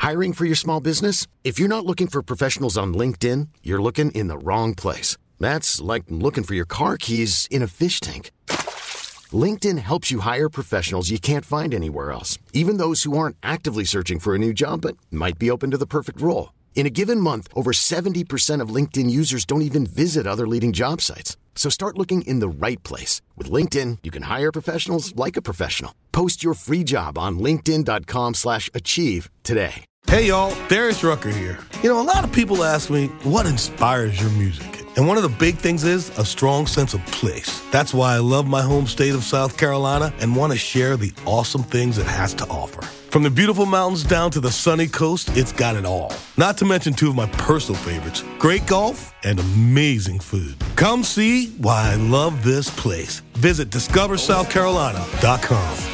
Hiring for your small business? If you're not looking for professionals on LinkedIn, you're looking in the wrong place. That's like looking for your car keys in a fish tank. LinkedIn helps you hire professionals you can't find anywhere else, even those who aren't actively searching for a new job but might be open to the perfect role. In a given month, over 70% of LinkedIn users don't even visit other leading job sites. So start looking in the right place. With LinkedIn, you can hire professionals like a professional. Post your free job on linkedin.com/achieve today. Hey, y'all, Darius Rucker here. A lot of people ask me, what inspires your music? And one of the big things is a strong sense of place. That's why I love my home state of South Carolina and want to share the awesome things it has to offer. From the beautiful mountains down to the sunny coast, it's got it all. Not to mention two of my personal favorites, great golf and amazing food. Come see why I love this place. Visit discoversouthcarolina.com.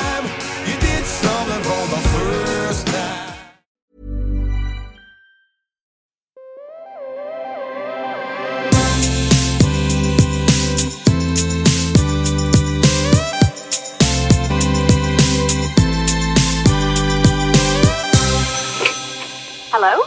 Hello?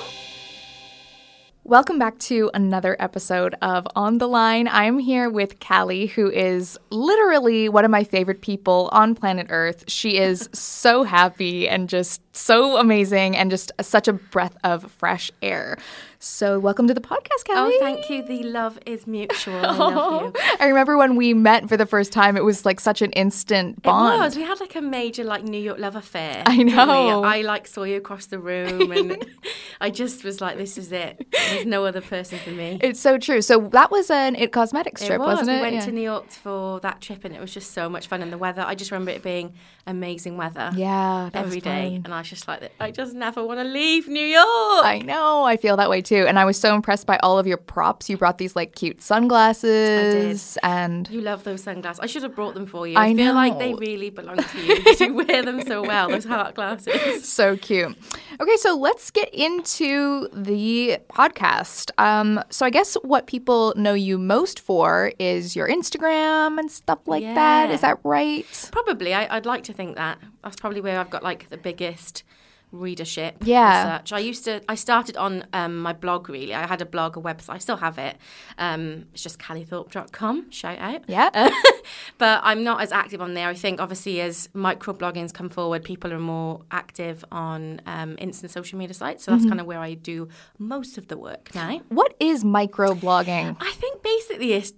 Welcome back to another episode of On the Line. I'm here with Callie, who is literally one of my favorite people on planet Earth. She is so happy and just so amazing and just such a breath of fresh air. So welcome to the podcast, Callie. Oh, thank you. The love is mutual. I love you. I remember when we met for the first time, it was like such an instant bond. It was. We had like a major like New York love affair. I know. I like saw you across the room and I just was like, this is it. There's no other person for me. It's so true. So that was an It Cosmetics trip, wasn't it? We went to New York for that trip and it was just so much fun. And the weather, I just remember it being amazing weather. Yeah, that every was day. fun. And I was just like, I just never want to leave New York. I know. I feel that way too. And I was so impressed by all of your props. You brought these like cute sunglasses. I did. And you love those sunglasses. I should have brought them for you. I feel know. like they really belong to you because you wear them so well, those heart glasses. So cute. Okay, so let's get into the podcast. So I guess what people know you most for is your Instagram and stuff like that. Is that right? Probably. I'd like to think that. That's probably where I've got like the biggest readership. Yeah. Research. I started on my blog, really. I had a blog, a website. I still have it. It's just calliethorpe.com. Shout out. Yeah. But I'm not as active on there. I think obviously as microblogging's come forward, people are more active on instant social media sites. So that's kind of where I do most of the work now. What is microblogging? I think basically it's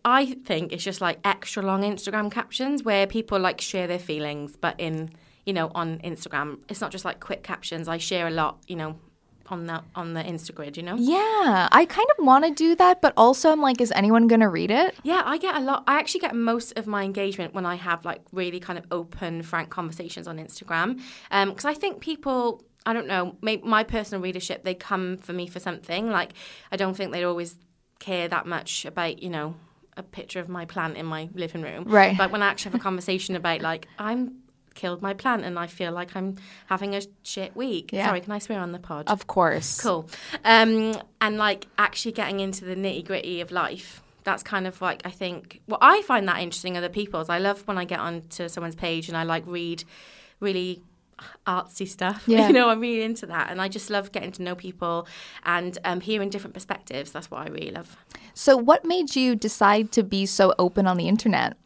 just like extra long Instagram captions where people like share their feelings, but on Instagram, it's not just like quick captions. I share a lot, on the Instagrid, Yeah, I kind of want to do that, but also I'm like, is anyone going to read it? Yeah, I get a lot. I actually get most of my engagement when I have like really kind of open, frank conversations on Instagram. Because I think people, I don't know, my personal readership, they come for me for something. Like, I don't think they'd always care that much about, a picture of my plant in my living room. Right. But when I actually have a conversation about like, I'm killed my plant and I feel like I'm having a shit week. Yeah. Sorry, can I swear on the pod? Of course. Cool. And like actually getting into the nitty gritty of life. That's kind of like, I think, what I find that interesting other people's. I love when I get onto someone's page and I like read really artsy stuff. Yeah. I'm really into that. And I just love getting to know people and hearing different perspectives. That's what I really love. So what made you decide to be so open on the internet?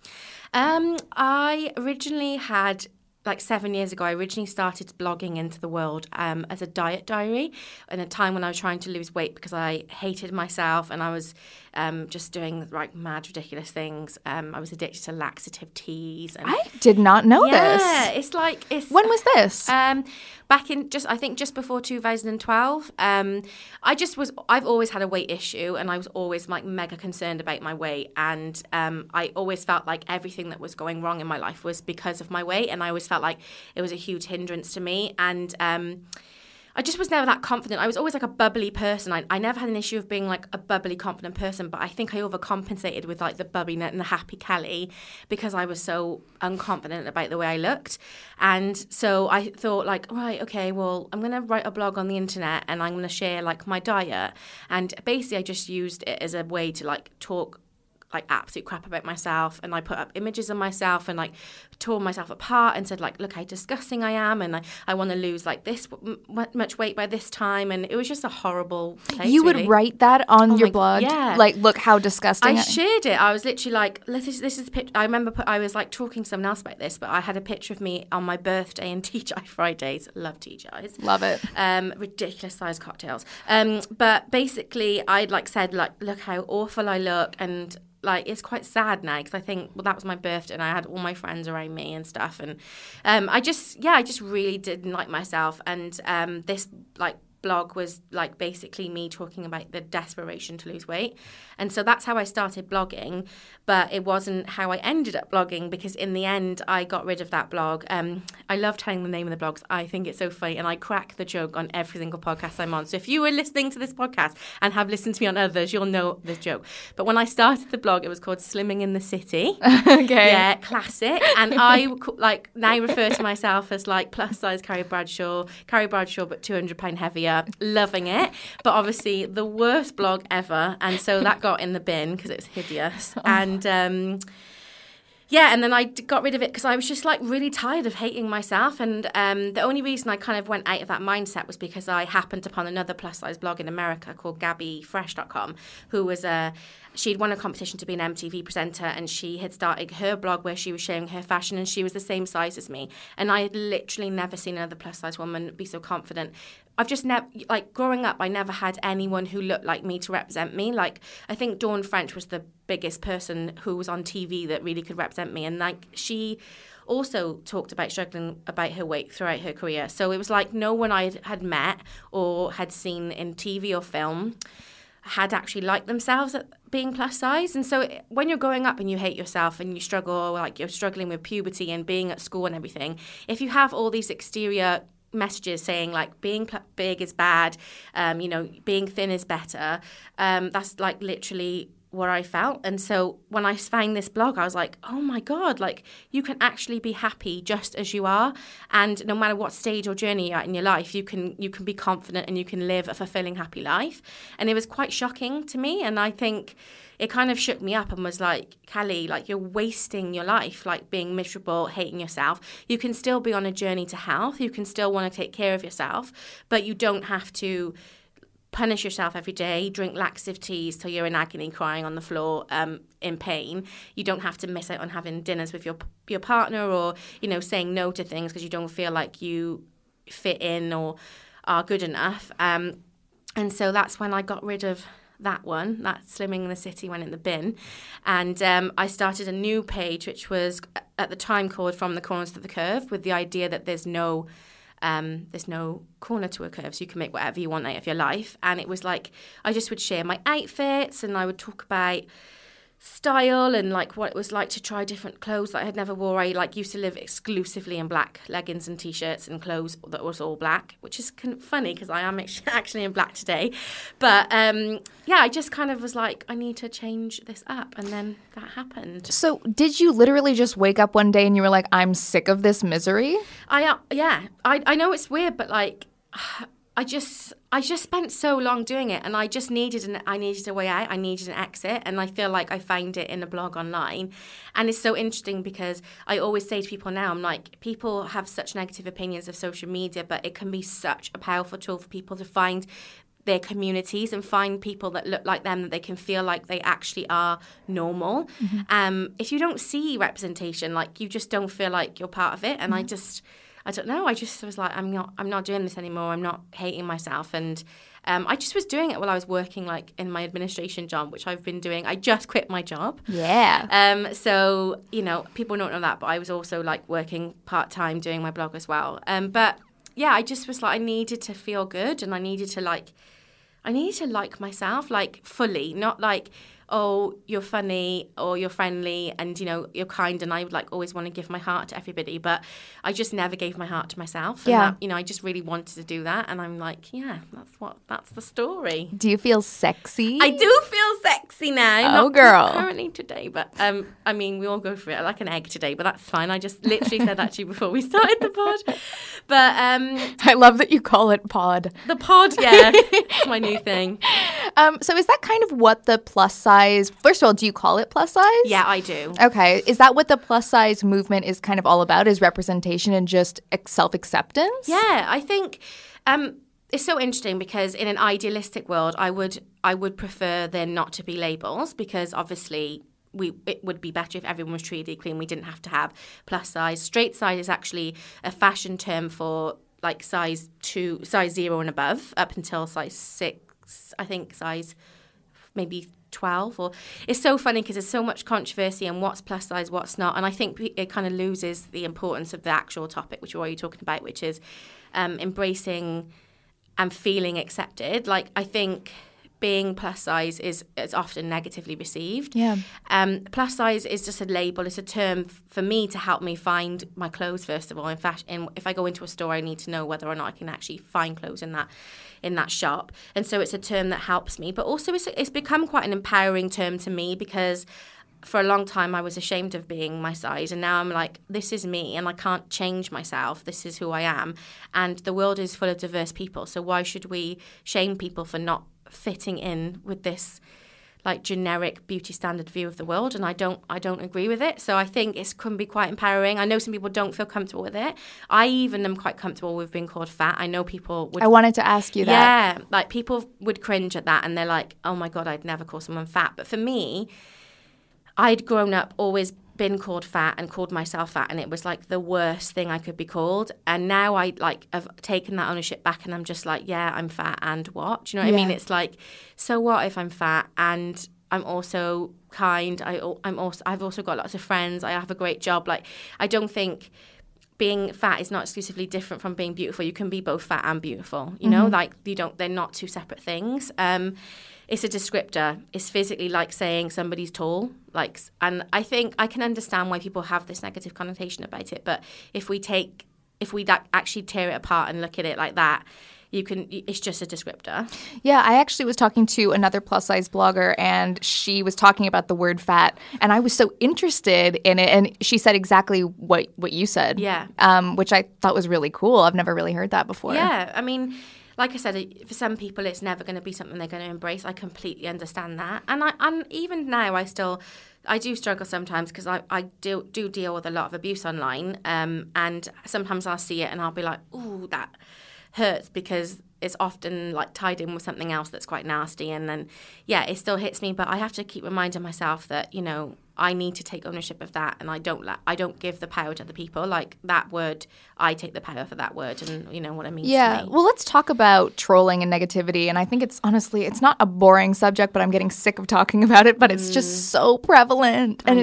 I originally had, like 7 years ago, I originally started blogging into the world as a diet diary in a time when I was trying to lose weight because I hated myself and I was just doing like mad, ridiculous things. I was addicted to laxative teas. And I did not know this. Yeah, it's... When was this? Back in just before 2012. I've always had a weight issue and I was always like mega concerned about my weight. And I always felt like everything that was going wrong in my life was because of my weight. And I always felt like it was a huge hindrance to me. And I just was never that confident. I was always like a bubbly person. I never had an issue of being like a bubbly, confident person, but I think I overcompensated with like the bubbliness and the happy Callie because I was so unconfident about the way I looked. And so I thought like, right, okay, well, I'm going to write a blog on the internet and I'm going to share like my diet. And basically I just used it as a way to like talk like absolute crap about myself, and I put up images of myself and like tore myself apart and said like, look how disgusting I am, and I want to lose like this much weight by this time, and it was just a horrible place. You would really. write that on your blog? Yeah. Like, look how disgusting I shared it. I was literally like, this is a picture. I remember I was like talking to someone else about this, but I had a picture of me on my birthday in TGI Fridays. Love TGIs. Love it. Ridiculous sized cocktails. But basically I'd like said like, look how awful I look, and like it's quite sad now because I think, well, that was my birthday and I had all my friends around me and stuff, and I just really didn't like myself, and this like blog was like basically me talking about the desperation to lose weight. And so that's how I started blogging, but it wasn't how I ended up blogging, because in the end I got rid of that blog. I love telling the name of the blogs. I think it's so funny, and I crack the joke on every single podcast I'm on. So if you were listening to this podcast and have listened to me on others, you'll know this joke. But when I started the blog, it was called Slimming in the City. Okay. Yeah, classic. And I like now refer to myself as like plus size Carrie Bradshaw but 200 pound heavier. Loving it. But obviously the worst blog ever, and so that got in the bin because it was hideous. And and then I got rid of it because I was just like really tired of hating myself. And the only reason I kind of went out of that mindset was because I happened upon another plus size blog in America called GabbyFresh.com, who was she'd won a competition to be an MTV presenter, and she had started her blog where she was sharing her fashion, and she was the same size as me. And I had literally never seen another plus size woman be so confident. I've just never, like growing up, I never had anyone who looked like me to represent me. Like, I think Dawn French was the biggest person who was on TV that really could represent me. And like, she also talked about struggling about her weight throughout her career. So it was like no one I had met or had seen in TV or film had actually liked themselves at being plus size. And so when you're growing up and you hate yourself and you struggle, like you're struggling with puberty and being at school and everything, if you have all these exterior messages saying like being big is bad, being thin is better, that's like literally what I felt. And so when I found this blog, I was like, oh my God, like you can actually be happy just as you are. And no matter what stage or journey you're at in your life, you can be confident and you can live a fulfilling, happy life. And it was quite shocking to me. And I think it kind of shook me up and was like, Callie, like you're wasting your life, like being miserable, hating yourself. You can still be on a journey to health. You can still want to take care of yourself, but you don't have to punish yourself every day, drink laxative teas till you're in agony crying on the floor in pain. You don't have to miss out on having dinners with your partner, or, saying no to things because you don't feel like you fit in or are good enough. And so that's when I got rid of that one. That Slimming in the City went in the bin. And I started a new page, which was at the time called From the Corners to the Curve, with the idea that there's no corner to a curve, so you can make whatever you want out of your life. And it was like, I just would share my outfits, and I would talk about style and like what it was like to try different clothes that I had never wore. I like used to live exclusively in black leggings and t-shirts and clothes that was all black, which is kind of funny because I am actually in black today. But I just kind of was like, I need to change this up, and then that happened. So did you literally just wake up one day and you were like, I'm sick of this misery? I know it's weird, but like I just spent so long doing it, and I just needed a way out. I needed an exit, and I feel like I found it in a blog online. And it's so interesting because I always say to people now, I'm like, people have such negative opinions of social media, but it can be such a powerful tool for people to find their communities and find people that look like them, that they can feel like they actually are normal. Mm-hmm. If you don't see representation, like you just don't feel like you're part of it. And mm-hmm. I don't know. I just was like, I'm not doing this anymore. I'm not hating myself. And I just was doing it while I was working like in my administration job, which I've been doing. I just quit my job. Yeah. So, people don't know that, but I was also like working part-time doing my blog as well. But yeah, I just was like, I needed to feel good, and I needed to like myself, like fully, not like, oh, you're funny or you're friendly and, you're kind, and I would like always want to give my heart to everybody, but I just never gave my heart to myself. And yeah. That, I just really wanted to do that, and I'm like, yeah, that's the story. Do you feel sexy? I do feel sexy now. Oh, girl. Not currently today, but we all go for it. I like an egg today, but that's fine. I just literally said that to you before we started the pod. But I love that you call it pod. The pod, yeah. It's my new thing. So is that kind of what the plus size, first of all, do you call it plus size? Yeah, I do. Okay. Is that what the plus size movement is kind of all about, is representation and just self-acceptance? Yeah, I think it's so interesting because in an idealistic world, I would prefer there not to be labels, because obviously it would be better if everyone was treated equally and we didn't have to have plus size. Straight size is actually a fashion term for like size 0 and above, up until size 6. I think size maybe 12. Or it's so funny because there's so much controversy on what's plus size, what's not, and I think it kind of loses the importance of the actual topic, which we're already talking about, which is embracing and feeling accepted. Like, I think being plus size is often negatively received. Yeah. Plus size is just a label. It's a term for me to help me find my clothes, first of all. In fact, if I go into a store, I need to know whether or not I can actually find clothes in that shop. And so it's a term that helps me. But also it's become quite an empowering term to me, because for a long time I was ashamed of being my size, and now I'm like, this is me and I can't change myself. This is who I am. And the world is full of diverse people. So why should we shame people for not fitting in with this like generic beauty standard view of the world? And I don't agree with it. So I think it can be quite empowering. I know some people don't feel comfortable with it. I even am quite comfortable with being called fat. I know people would... I wanted to ask you that. Yeah, like people would cringe at that and they're like, oh my God, I'd never call someone fat. But for me, I'd grown up always been called fat and called myself fat, and it was like the worst thing I could be called. And now I have taken that ownership back, and I'm just like, yeah, I'm fat, and what? Do you know what I mean? It's like, so what if I'm fat and I'm also kind? I've also got lots of friends. I have a great job. Like, I don't think being fat is not exclusively different from being beautiful. You can be both fat and beautiful. You know, like they're not two separate things. It's a descriptor. It's physically like saying somebody's tall. And I think I can understand why people have this negative connotation about it. But if we actually tear it apart and look at it like that, it's just a descriptor. Yeah, I actually was talking to another plus size blogger, and she was talking about the word fat, and I was so interested in it, and she said exactly what you said. Yeah. Which I thought was really cool. I've never really heard that before. Yeah, I mean, like I said, for some people, it's never going to be something they're going to embrace. I completely understand that. And even now, I do struggle sometimes, because I do deal with a lot of abuse online. And sometimes I'll see it and I'll be like, ooh, that hurts, because it's often like tied in with something else that's quite nasty. And then, yeah, it still hits me. But I have to keep reminding myself that, you know, I need to take ownership of that, and I don't give the power to other people. Like, that word, I take the power for that word, and you know what I mean. Yeah. Well, let's talk about trolling and negativity. And I think it's not a boring subject, but I'm getting sick of talking about it. But it's just so prevalent, and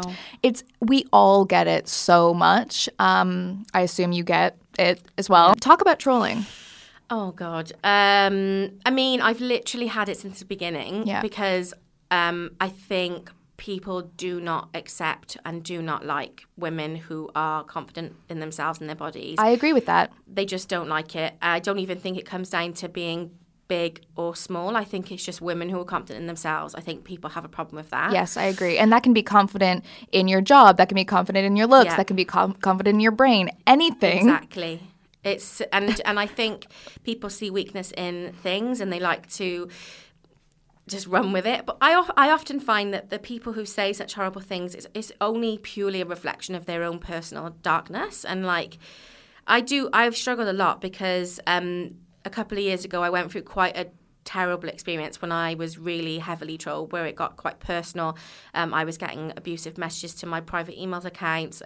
we all get it so much. I assume you get it as well. Talk about trolling. Oh God. I mean, I've literally had it since the beginning. Yeah. Because I think people do not accept and do not like women who are confident in themselves and their bodies. I agree with that. They just don't like it. I don't even think it comes down to being big or small. I think it's just women who are confident in themselves. I think people have a problem with that. Yes, I agree. And that can be confident in your job. That can be confident in your looks. Yeah. That can be confident in your brain. Anything. Exactly. And I think people see weakness in things and they like to just run with it. But I often find that the people who say such horrible things is only purely a reflection of their own personal darkness. And like, I've struggled a lot because a couple of years ago I went through quite a terrible experience when I was really heavily trolled, where it got quite personal. I was getting abusive messages to my private emails accounts.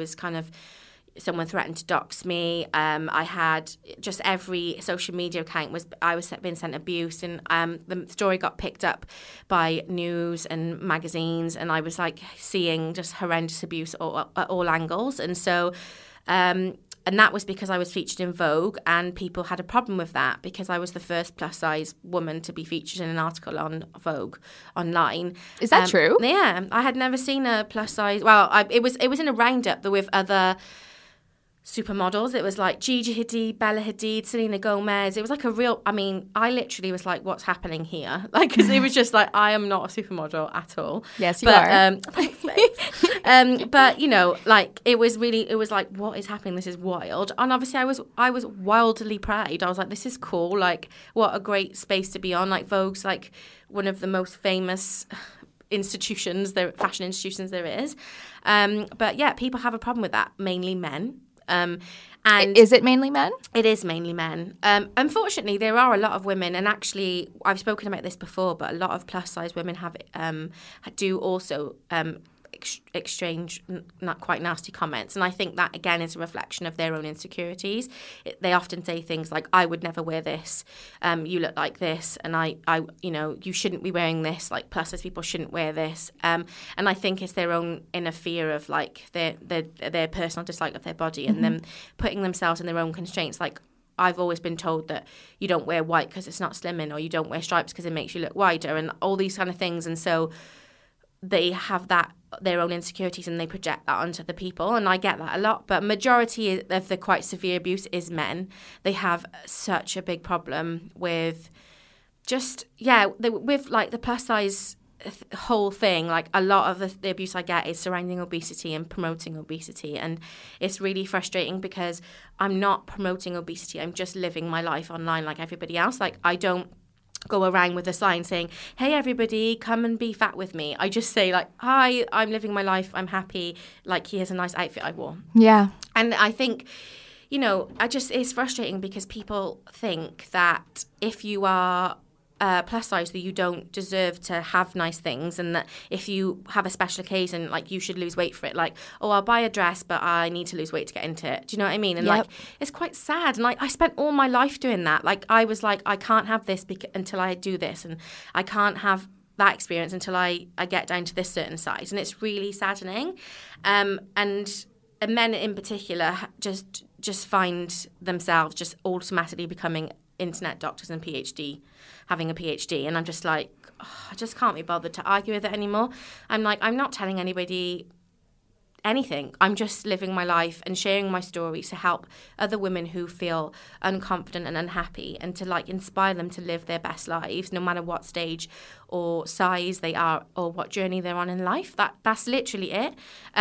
Someone threatened to dox me. I had just every social media account I was being sent abuse, and the story got picked up by news and magazines, and I was like seeing just horrendous abuse at all angles. And so, and that was because I was featured in Vogue, and people had a problem with that because I was the first plus size woman to be featured in an article on Vogue online. Is that true? Yeah, I had never seen a plus size. Well, it was in a roundup with other supermodels. It was like Gigi Hadid, Bella Hadid, Selena Gomez. It was like a real, I mean, I literally was like, what's happening here? Like, because it was just like, I am not a supermodel at all. Yes, you are. Thanks, babe. But, you know, like, it was like, what is happening? This is wild. And obviously I was wildly proud. I was like, this is cool. Like, what a great space to be on. Like, Vogue's like one of the most famous fashion institutions there is. But yeah, people have a problem with that, mainly men. And is it mainly men? It is mainly men. Unfortunately, there are a lot of women, and actually, I've spoken about this before, but a lot of plus-size women do also exchange not quite nasty comments, and I think that again is a reflection of their own insecurities. They often say things like, "I would never wear this. You look like this, and I, you know, you shouldn't be wearing this. Like plus-size people shouldn't wear this." And I think it's their own inner fear of like their personal dislike of their body, and them putting themselves in their own constraints. Like, I've always been told that you don't wear white because it's not slimming, or you don't wear stripes because it makes you look wider, and all these kind of things. And so they have their own insecurities, and they project that onto the people, and I get that a lot. But majority of the quite severe abuse is men. They have such a big problem with with like the plus size whole thing. Like, a lot of the abuse I get is surrounding obesity and promoting obesity, and it's really frustrating because I'm not promoting obesity. I'm just living my life online like everybody else. Like, I don't go around with a sign saying, "Hey everybody, come and be fat with me." I just say like, "Hi, I'm living my life, I'm happy, like here's a nice outfit I wore." Yeah. And I think, you know, it's frustrating because people think that if you are plus size that you don't deserve to have nice things, and that if you have a special occasion, like, you should lose weight for it. Like, oh, I'll buy a dress, but I need to lose weight to get into it. Do you know what I mean? And like, it's quite sad. And like, I spent all my life doing that. Like, I was like, I can't have this until I do this, and I can't have that experience until I get down to this certain size. And it's really saddening. And men in particular just find themselves just automatically becoming internet doctors and having a PhD, and I'm just like, I just can't be bothered to argue with it anymore. I'm like, I'm not telling anybody anything. I'm just living my life and sharing my story to help other women who feel unconfident and unhappy, and to like inspire them to live their best lives, no matter what stage or size they are or what journey they're on in life. That's literally it.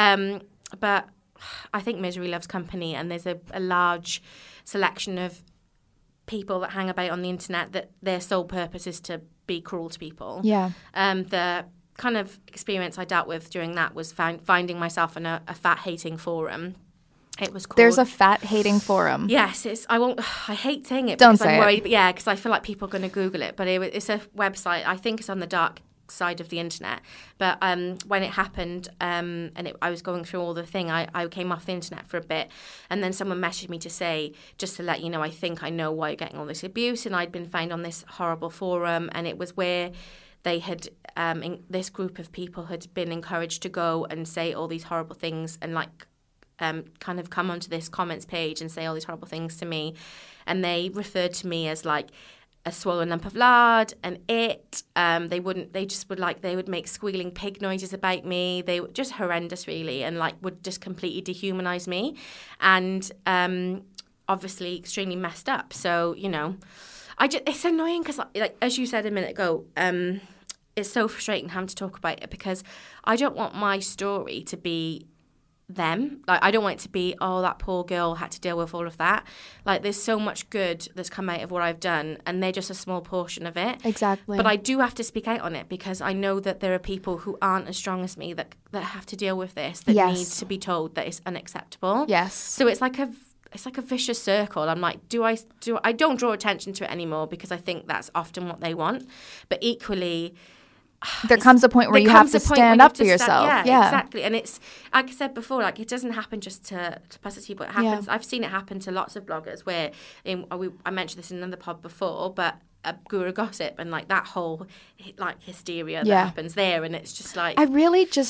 But I think misery loves company, and there's a large selection of people that hang about on the internet that their sole purpose is to be cruel to people. Yeah. The kind of experience I dealt with during that was finding myself in a fat-hating forum. It was called... There's a fat-hating forum. Yes, I hate saying it. Don't because say I'm worried, it. But yeah, because I feel like people are going to Google it. But it's a website. I think it's on the dark side of the internet. But when it happened, I was going through all the thing, I came off the internet for a bit, and then someone messaged me to say, just to let you know, I think I know why you're getting all this abuse, and I'd been found on this horrible forum, and it was where they had this group of people had been encouraged to go and say all these horrible things, and like kind of come onto this comments page and say all these horrible things to me, and they referred to me as like a swollen lump of lard, and they would make squealing pig noises about me. They were just horrendous, really, and like would just completely dehumanize me, and obviously extremely messed up. So, you know, it's annoying because, like as you said a minute ago, it's so frustrating having to talk about it, because I don't want my story to be them. Like, I don't want it to be, oh, that poor girl had to deal with all of that. Like, there's so much good that's come out of what I've done, and they're just a small portion of it. Exactly. But I do have to speak out on it, because I know that there are people who aren't as strong as me that have to deal with this, that need to be told that it's unacceptable. Yes. So it's like a vicious circle. I'm like, I don't draw attention to it anymore, because I think that's often what they want. But equally, there comes a point where you have to stand up for yourself. Yeah, exactly. And it's, like I said before, like, it doesn't happen just to plus people. It happens. I've seen it happen to lots of bloggers where, I mentioned this in another pod before, but Guru Gossip, and like that whole like hysteria that happens there, and it's just like, I really just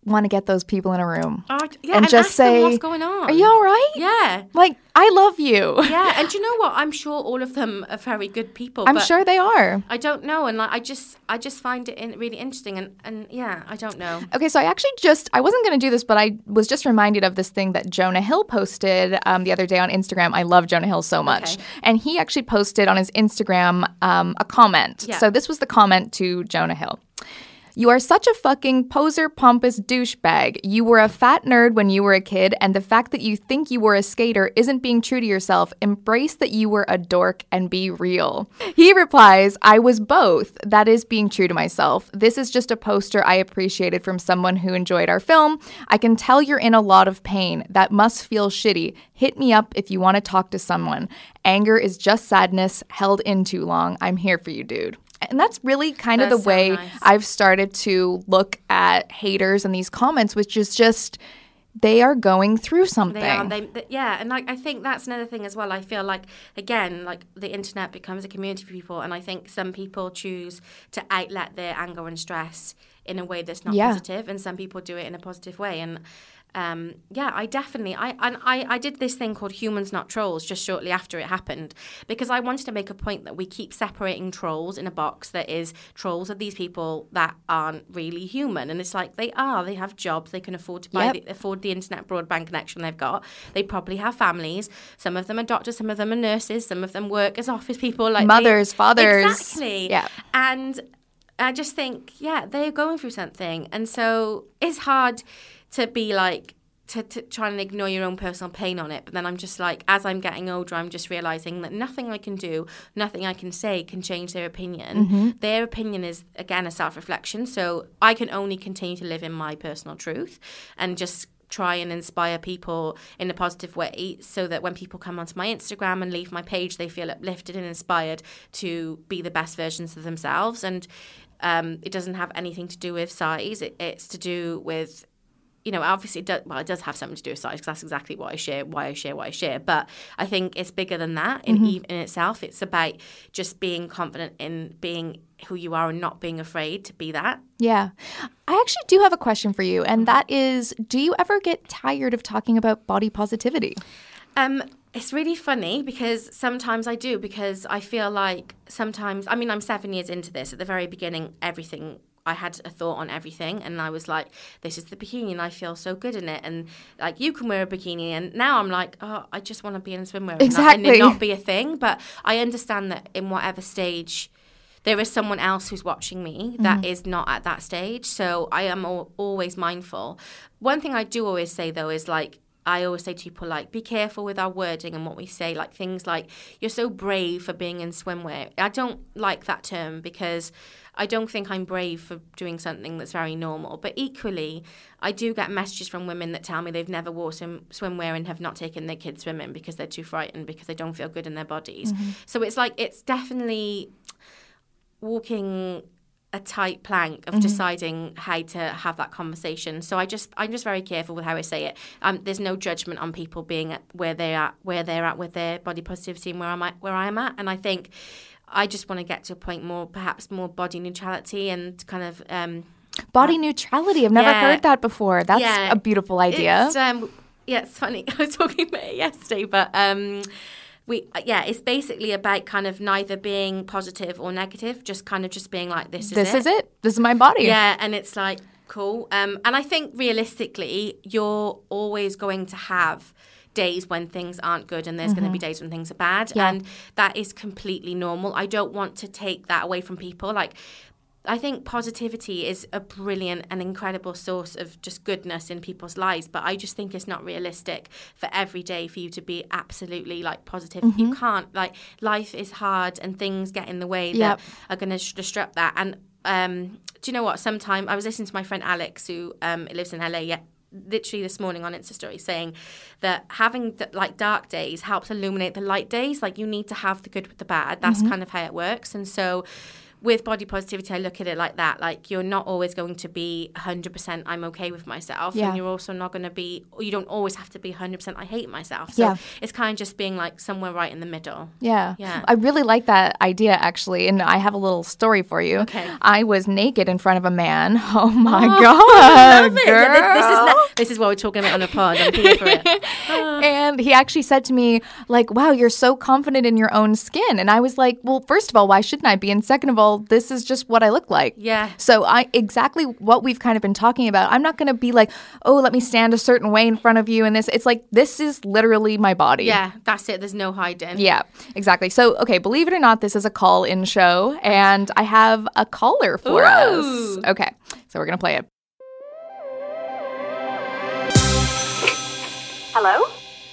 want to get those people in a room and just ask say, them what's going on. Are you all right? Yeah. Like, I love you. Yeah, and do you know what? I'm sure all of them are very good people. I'm but sure they are. I don't know, and like, I just find it really interesting, and yeah, I don't know. Okay, so I wasn't going to do this, but I was just reminded of this thing that Jonah Hill posted the other day on Instagram. I love Jonah Hill so much. Okay. And he actually posted on his Instagram a comment. Yeah. So this was the comment to Jonah Hill. You are such a fucking poser, pompous douchebag. You were a fat nerd when you were a kid, and the fact that you think you were a skater isn't being true to yourself. Embrace that you were a dork and be real. He replies, I was both. That is being true to myself. This is just a poster I appreciated from someone who enjoyed our film. I can tell you're in a lot of pain. That must feel shitty. Hit me up if you want to talk to someone. Anger is just sadness held in too long. I'm here for you, dude. And that's really kind of the way nice. I've started to look at haters and these comments, which is just they are going through something. They are. Yeah, and like I think that's another thing as well. I feel like, again, like the internet becomes a community for people, and I think some people choose to outlet their anger and stress in a way that's not positive, and some people do it in a positive way. And I did this thing called Humans Not Trolls just shortly after it happened, because I wanted to make a point that we keep separating trolls in a box that is trolls are these people that aren't really human. And it's like, they have jobs, they can afford to afford the internet broadband connection they've got. They probably have families. Some of them are doctors, some of them are nurses, some of them work as office people. Like mothers, fathers. Exactly. Yeah. And I just think, they're going through something. And so it's hard to be like, to try and ignore your own personal pain on it. But then I'm just like, as I'm getting older, I'm just realising that nothing I can do, nothing I can say can change their opinion. Mm-hmm. Their opinion is, again, a self-reflection. So I can only continue to live in my personal truth and just try and inspire people in a positive way, so that when people come onto my Instagram and leave my page, they feel uplifted and inspired to be the best versions of themselves. And it doesn't have anything to do with size. It's to do with, obviously it does have something to do with size, because that's exactly what I share, why I share what I share. But I think it's bigger than that in itself. It's about just being confident in being who you are and not being afraid to be that. Yeah. I actually do have a question for you, and that is, do you ever get tired of talking about body positivity? It's really funny, because sometimes I do, because I feel like sometimes, I'm 7 years into this. At the very beginning, I had a thought on everything, and I was like, this is the bikini and I feel so good in it, and like, you can wear a bikini. And now I'm like, oh, I just want to be in a swimwear and it not be a thing. But I understand that in whatever stage, there is someone else who's watching me that is not at that stage. So I am always mindful. One thing I do always say, though, is like, I always say to people, like, be careful with our wording and what we say. Like, things like, you're so brave for being in swimwear. I don't like that term, because I don't think I'm brave for doing something that's very normal. But equally, I do get messages from women that tell me they've never wore swimwear and have not taken their kids swimming because they're too frightened, because they don't feel good in their bodies. Mm-hmm. So it's like, it's definitely walking a tight plank of deciding how to have that conversation. So I'm just very careful with how I say it. There's no judgment on people being at where they're at with their body positivity and where I am at. And I think I just want to get to a point perhaps more body neutrality and kind of body neutrality. I've never heard that before. That's a beautiful idea. It's funny. I was talking about it yesterday, but it's basically about kind of neither being positive or negative, just kind of just being like, this is it. This is my body. Yeah, and it's like, cool. And I think realistically, you're always going to have days when things aren't good, and there's going to be days when things are bad. Yeah. And that is completely normal. I don't want to take that away from people. Like, I think positivity is a brilliant and incredible source of just goodness in people's lives, but I just think it's not realistic for every day for you to be absolutely like positive. You can't, like, life is hard and things get in the way that are going to disrupt that. And do you know what? Sometimes I was listening to my friend Alex, who lives in LA, literally this morning on Insta story, saying that having dark days helps illuminate the light days. Like, you need to have the good with the bad. That's kind of how it works. And so with body positivity, I look at it like that. Like, you're not always going to be 100% I'm okay with myself. Yeah. And you're also not going to be, you don't always have to be 100% I hate myself. So it's kind of just being like somewhere right in the middle. Yeah. Yeah. I really like that idea, actually. And I have a little story for you. Okay. I was naked in front of a man. Oh, my God. Love it. Girl. This is what we're talking about on a pod. I'm here for it. And he actually said to me, like, wow, you're so confident in your own skin. And I was like, well, first of all, why shouldn't I be? And second of all, this is just what I look like. Yeah. So exactly what we've kind of been talking about. I'm not going to be like, oh, let me stand a certain way in front of you. And it's like, this is literally my body. Yeah, that's it. There's no hiding. Yeah, exactly. So, okay, believe it or not, this is a call-in show. And I have a caller for us. Okay, so we're going to play it. Hello?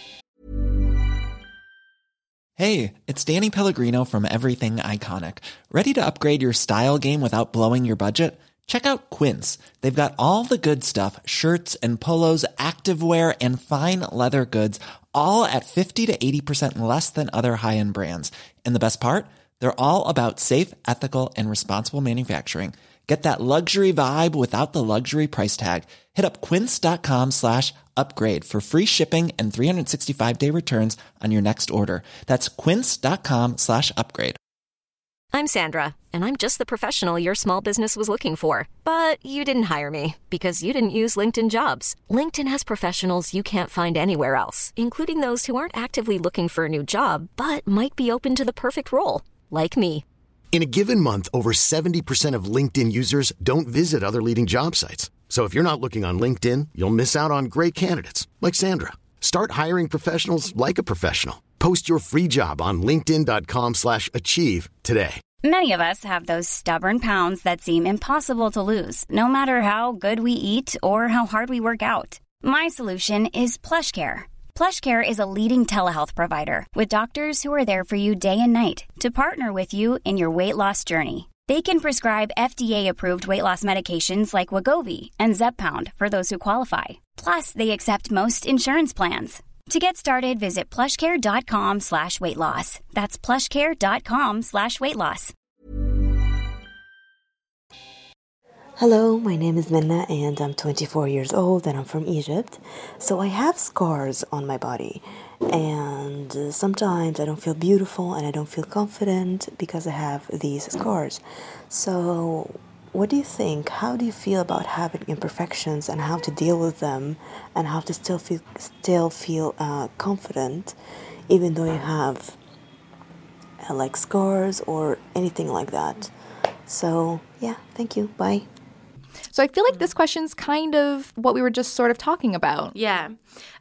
Hey, it's Danny Pellegrino from Everything Iconic. Ready to upgrade your style game without blowing your budget? Check out Quince. They've got all the good stuff, shirts and polos, activewear, and fine leather goods, all at 50 to 80% less than other high-end brands. And the best part? They're all about safe, ethical, and responsible manufacturing. Get that luxury vibe without the luxury price tag. Hit up quince.com/upgrade for free shipping and 365-day returns on your next order. That's quince.com/upgrade. I'm Sandra, and I'm just the professional your small business was looking for. But you didn't hire me because you didn't use LinkedIn Jobs. LinkedIn has professionals you can't find anywhere else, including those who aren't actively looking for a new job, but might be open to the perfect role, like me. In a given month, over 70% of LinkedIn users don't visit other leading job sites. So if you're not looking on LinkedIn, you'll miss out on great candidates like Sandra. Start hiring professionals like a professional. Post your free job on linkedin.com/achieve today. Many of us have those stubborn pounds that seem impossible to lose, no matter how good we eat or how hard we work out. My solution is PlushCare. PlushCare is a leading telehealth provider with doctors who are there for you day and night to partner with you in your weight loss journey. They can prescribe FDA-approved weight loss medications like Wegovy and Zepbound for those who qualify. Plus, they accept most insurance plans. To get started, visit plushcare.com/weightloss. That's plushcare.com/weightloss. Hello, my name is Minna and I'm 24 years old and I'm from Egypt. So I have scars on my body and sometimes I don't feel beautiful and I don't feel confident because I have these scars. So what do you think? How do you feel about having imperfections and how to deal with them and how to still feel confident even though you have like scars or anything like that? So yeah, thank you. Bye. So I feel like this question's kind of what we were just sort of talking about. Yeah.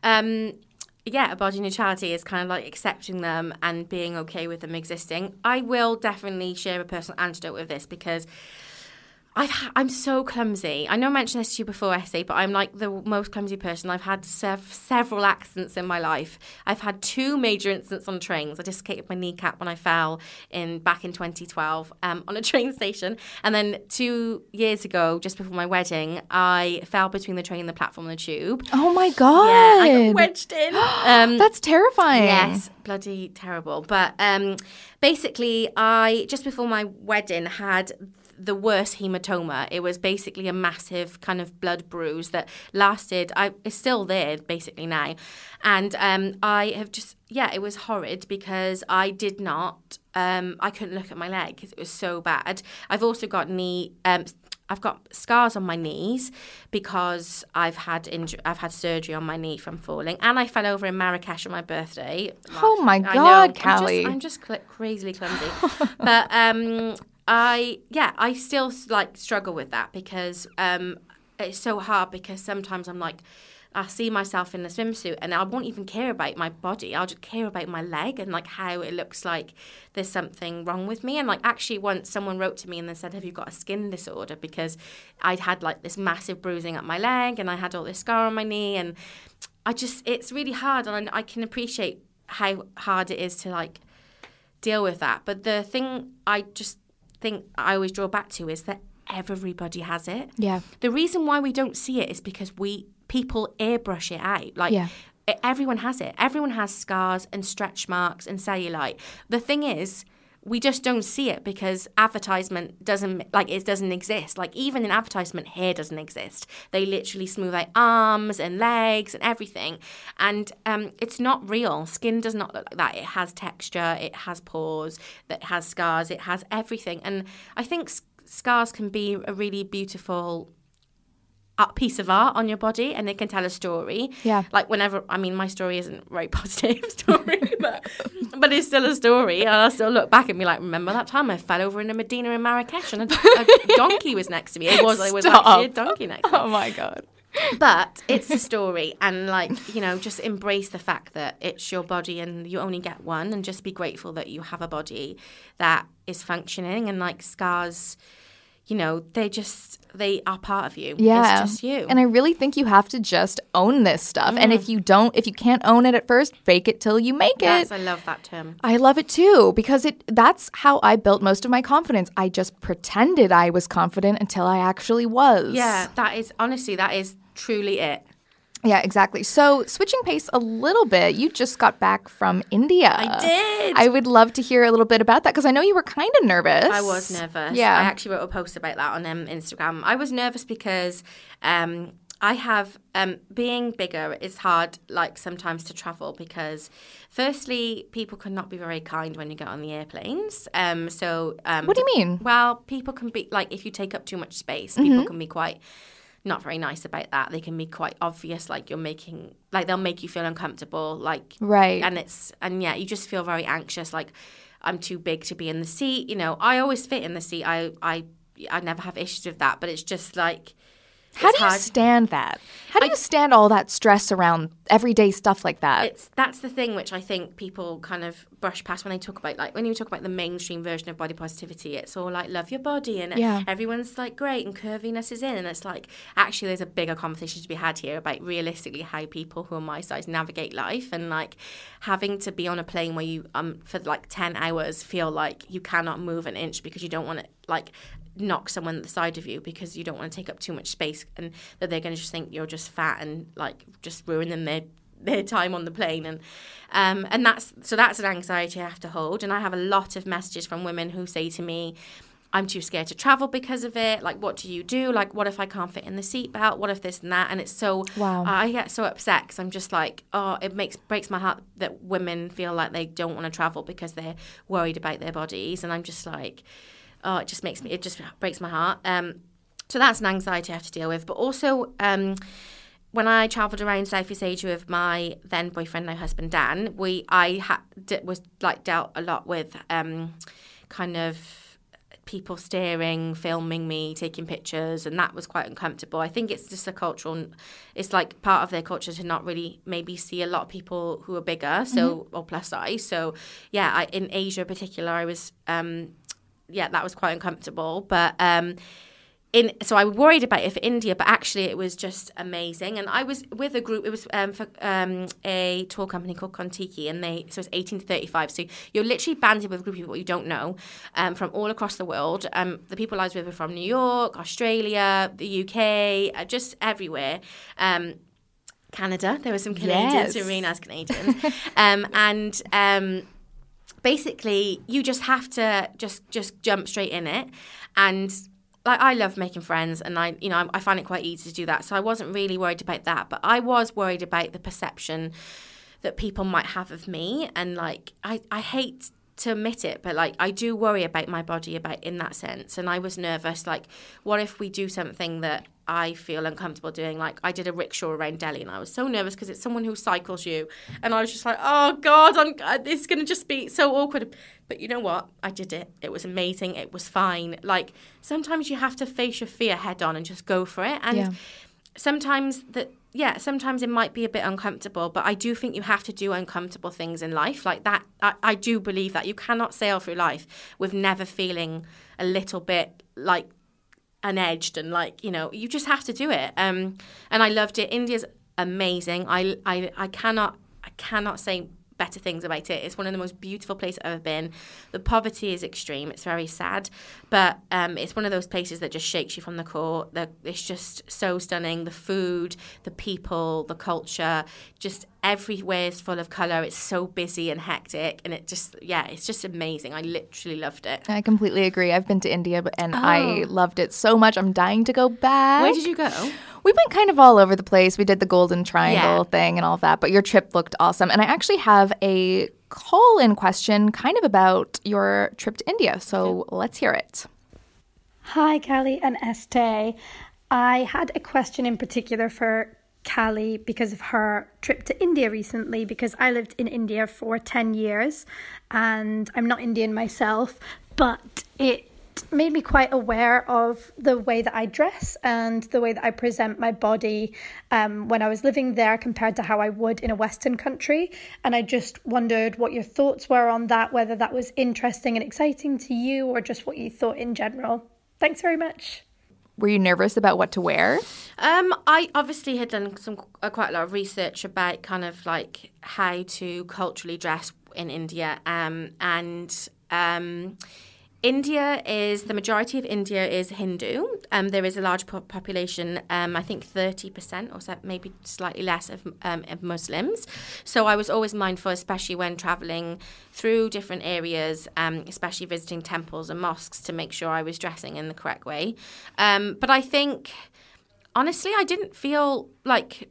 Body neutrality is kind of like accepting them and being okay with them existing. I will definitely share a personal anecdote with this because I'm so clumsy. I know I mentioned this to you before, Essie, but I'm like the most clumsy person. I've had several accidents in my life. I've had 2 major incidents on trains. I dislocated my kneecap when I fell back in 2012 on a train station. And then 2 years ago, just before my wedding, I fell between the train and the platform and the tube. Oh my God. Yeah, I got wedged in. That's terrifying. Yes, bloody terrible. But basically, I, just before my wedding, had the worst hematoma. It was basically a massive kind of blood bruise that lasted, it's still there basically now. And I have just, it was horrid because I did not, I couldn't look at my leg because it was so bad. I've also got I've got scars on my knees because I've had surgery on my knee from falling, and I fell over in Marrakesh on my birthday. Oh my God, Callie! I'm just crazily clumsy, but I still like struggle with that because it's so hard because sometimes I'm like, I see myself in a swimsuit and I won't even care about my body. I'll just care about my leg and like how it looks like there's something wrong with me. And like actually once someone wrote to me and they said, have you got a skin disorder? Because I'd had like this massive bruising up my leg and I had all this scar on my knee. And it's really hard. And I can appreciate how hard it is to like deal with that. But the thing I just think I always draw back to is that everybody has it. Yeah. The reason why we don't see it is because people airbrush it out. Everyone has it. Everyone has scars and stretch marks and cellulite. The thing is, we just don't see it because advertisement doesn't exist. Like even in advertisement, hair doesn't exist. They literally smooth out arms and legs and everything. And it's not real. Skin does not look like that. It has texture, it has pores, it has scars, it has everything. And I think scars can be a really beautiful piece of art on your body, and it can tell a story. Yeah. Like whenever, I mean, my story isn't a very positive story, but it's still a story. And I'll still look back and be like, remember that time I fell over in a Medina in Marrakesh and a donkey was next to me. It was actually a donkey next to me. Oh my God. But it's a story, and like, you know, just embrace the fact that it's your body and you only get one, and just be grateful that you have a body that is functioning. And like scars, you know, they are part of you. Yeah. It's just you. And I really think you have to just own this stuff. And if you can't own it at first, fake it till you make it. I love that term. I love it too, because that's how I built most of my confidence. I just pretended I was confident until I actually was. Yeah, that is truly it. Yeah, exactly. So switching pace a little bit, you just got back from India. I did. I would love to hear a little bit about that because I know you were kind of nervous. I was nervous. Yeah. I actually wrote a post about that on Instagram. I was nervous because I have, being bigger is hard, like sometimes to travel because firstly, people cannot be very kind when you get on the airplanes. What do you mean? Well, people can be, like if you take up too much space, people can be quite not very nice about that. They can be quite obvious, like you're making, like they'll make you feel uncomfortable, like right. And you just feel very anxious, like I'm too big to be in the seat. You know, I always fit in the seat. I never have issues with that, but it's just like. How do you stand that? How do you stand all that stress around everyday stuff like that? That's the thing which I think people kind of brush past when they talk about, like when you talk about the mainstream version of body positivity, it's all like love your body and everyone's like great and curviness is in, and it's like actually there's a bigger conversation to be had here about realistically how people who are my size navigate life, and like having to be on a plane where you for like 10 hours feel like you cannot move an inch because you don't want to like knock someone at the side of you because you don't want to take up too much space, and that they're going to just think you're just fat and like just ruin them their time on the plane, and that's an anxiety I have to hold. And I have a lot of messages from women who say to me, I'm too scared to travel because of it. Like, what do you do? Like, what if I can't fit in the seatbelt? What if this and that? And it's so, wow. I get so upset because I'm just like, oh, it breaks my heart that women feel like they don't want to travel because they're worried about their bodies. And I'm just like, oh, it just breaks my heart. So that's an anxiety I have to deal with. But also, when I travelled around Southeast Asia with my then boyfriend, now husband Dan, I was dealt a lot with kind of people staring, filming me, taking pictures, and that was quite uncomfortable. I think it's just a cultural, it's like part of their culture to not really maybe see a lot of people who are bigger, or plus size. So yeah, in Asia in particular, I was that was quite uncomfortable. But so I worried about it for India, but actually it was just amazing. And I was with a group. It was for a tour company called Kontiki, and so it's 18 to 35. So you're literally banded with a group of people you don't know from all across the world. The people I was with were from New York, Australia, the UK, just everywhere. Canada. There were some Canadians who were really nice Canadians, and. Basically, you just have to just jump straight in it, and like I love making friends, and I find it quite easy to do that. So I wasn't really worried about that, but I was worried about the perception that people might have of me, and like I hate to admit it, but like I do worry about my body in that sense, and I was nervous. Like, what if we do something that I feel uncomfortable doing? Like, I did a rickshaw around Delhi, and I was so nervous because it's someone who cycles you, and I was just like, oh God, it's going to just be so awkward. But you know what? I did it. It was amazing. It was fine. Like, sometimes you have to face your fear head on and just go for it. And sometimes it might be a bit uncomfortable, but I do think you have to do uncomfortable things in life. Like that, I do believe that you cannot sail through life with never feeling a little bit like unedged, and like, you know, you just have to do it. And I loved it. India's amazing. I cannot say better things about it. It's one of the most beautiful places I've ever been. The poverty is extreme. It's very sad, but it's one of those places that just shakes you from the core. It's just so stunning. The food, the people, the culture, just everywhere is full of colour. It's so busy and hectic, and it's just amazing. I literally loved it. I completely agree. I've been to India, and I loved it so much. I'm dying to go back. Where did you go? We went kind of all over the place. We did the Golden Triangle thing and all of that, but your trip looked awesome. And I actually have a call-in question kind of about your trip to India, so let's hear it. Hi, Callie and Estee. I had a question in particular for Callie because of her trip to India recently, because I lived in India for 10 years and I'm not Indian myself, but it made me quite aware of the way that I dress and the way that I present my body when I was living there compared to how I would in a Western country. And I just wondered what your thoughts were on that, whether that was interesting and exciting to you or just what you thought in general. Thanks very much. Were you nervous about what to wear? I obviously had done quite a lot of research about kind of like how to culturally dress in India, the majority of India is Hindu. There is a large population, I think 30% or so, maybe slightly less of Muslims. So I was always mindful, especially when traveling through different areas, especially visiting temples and mosques, to make sure I was dressing in the correct way. But I think, honestly, I didn't feel like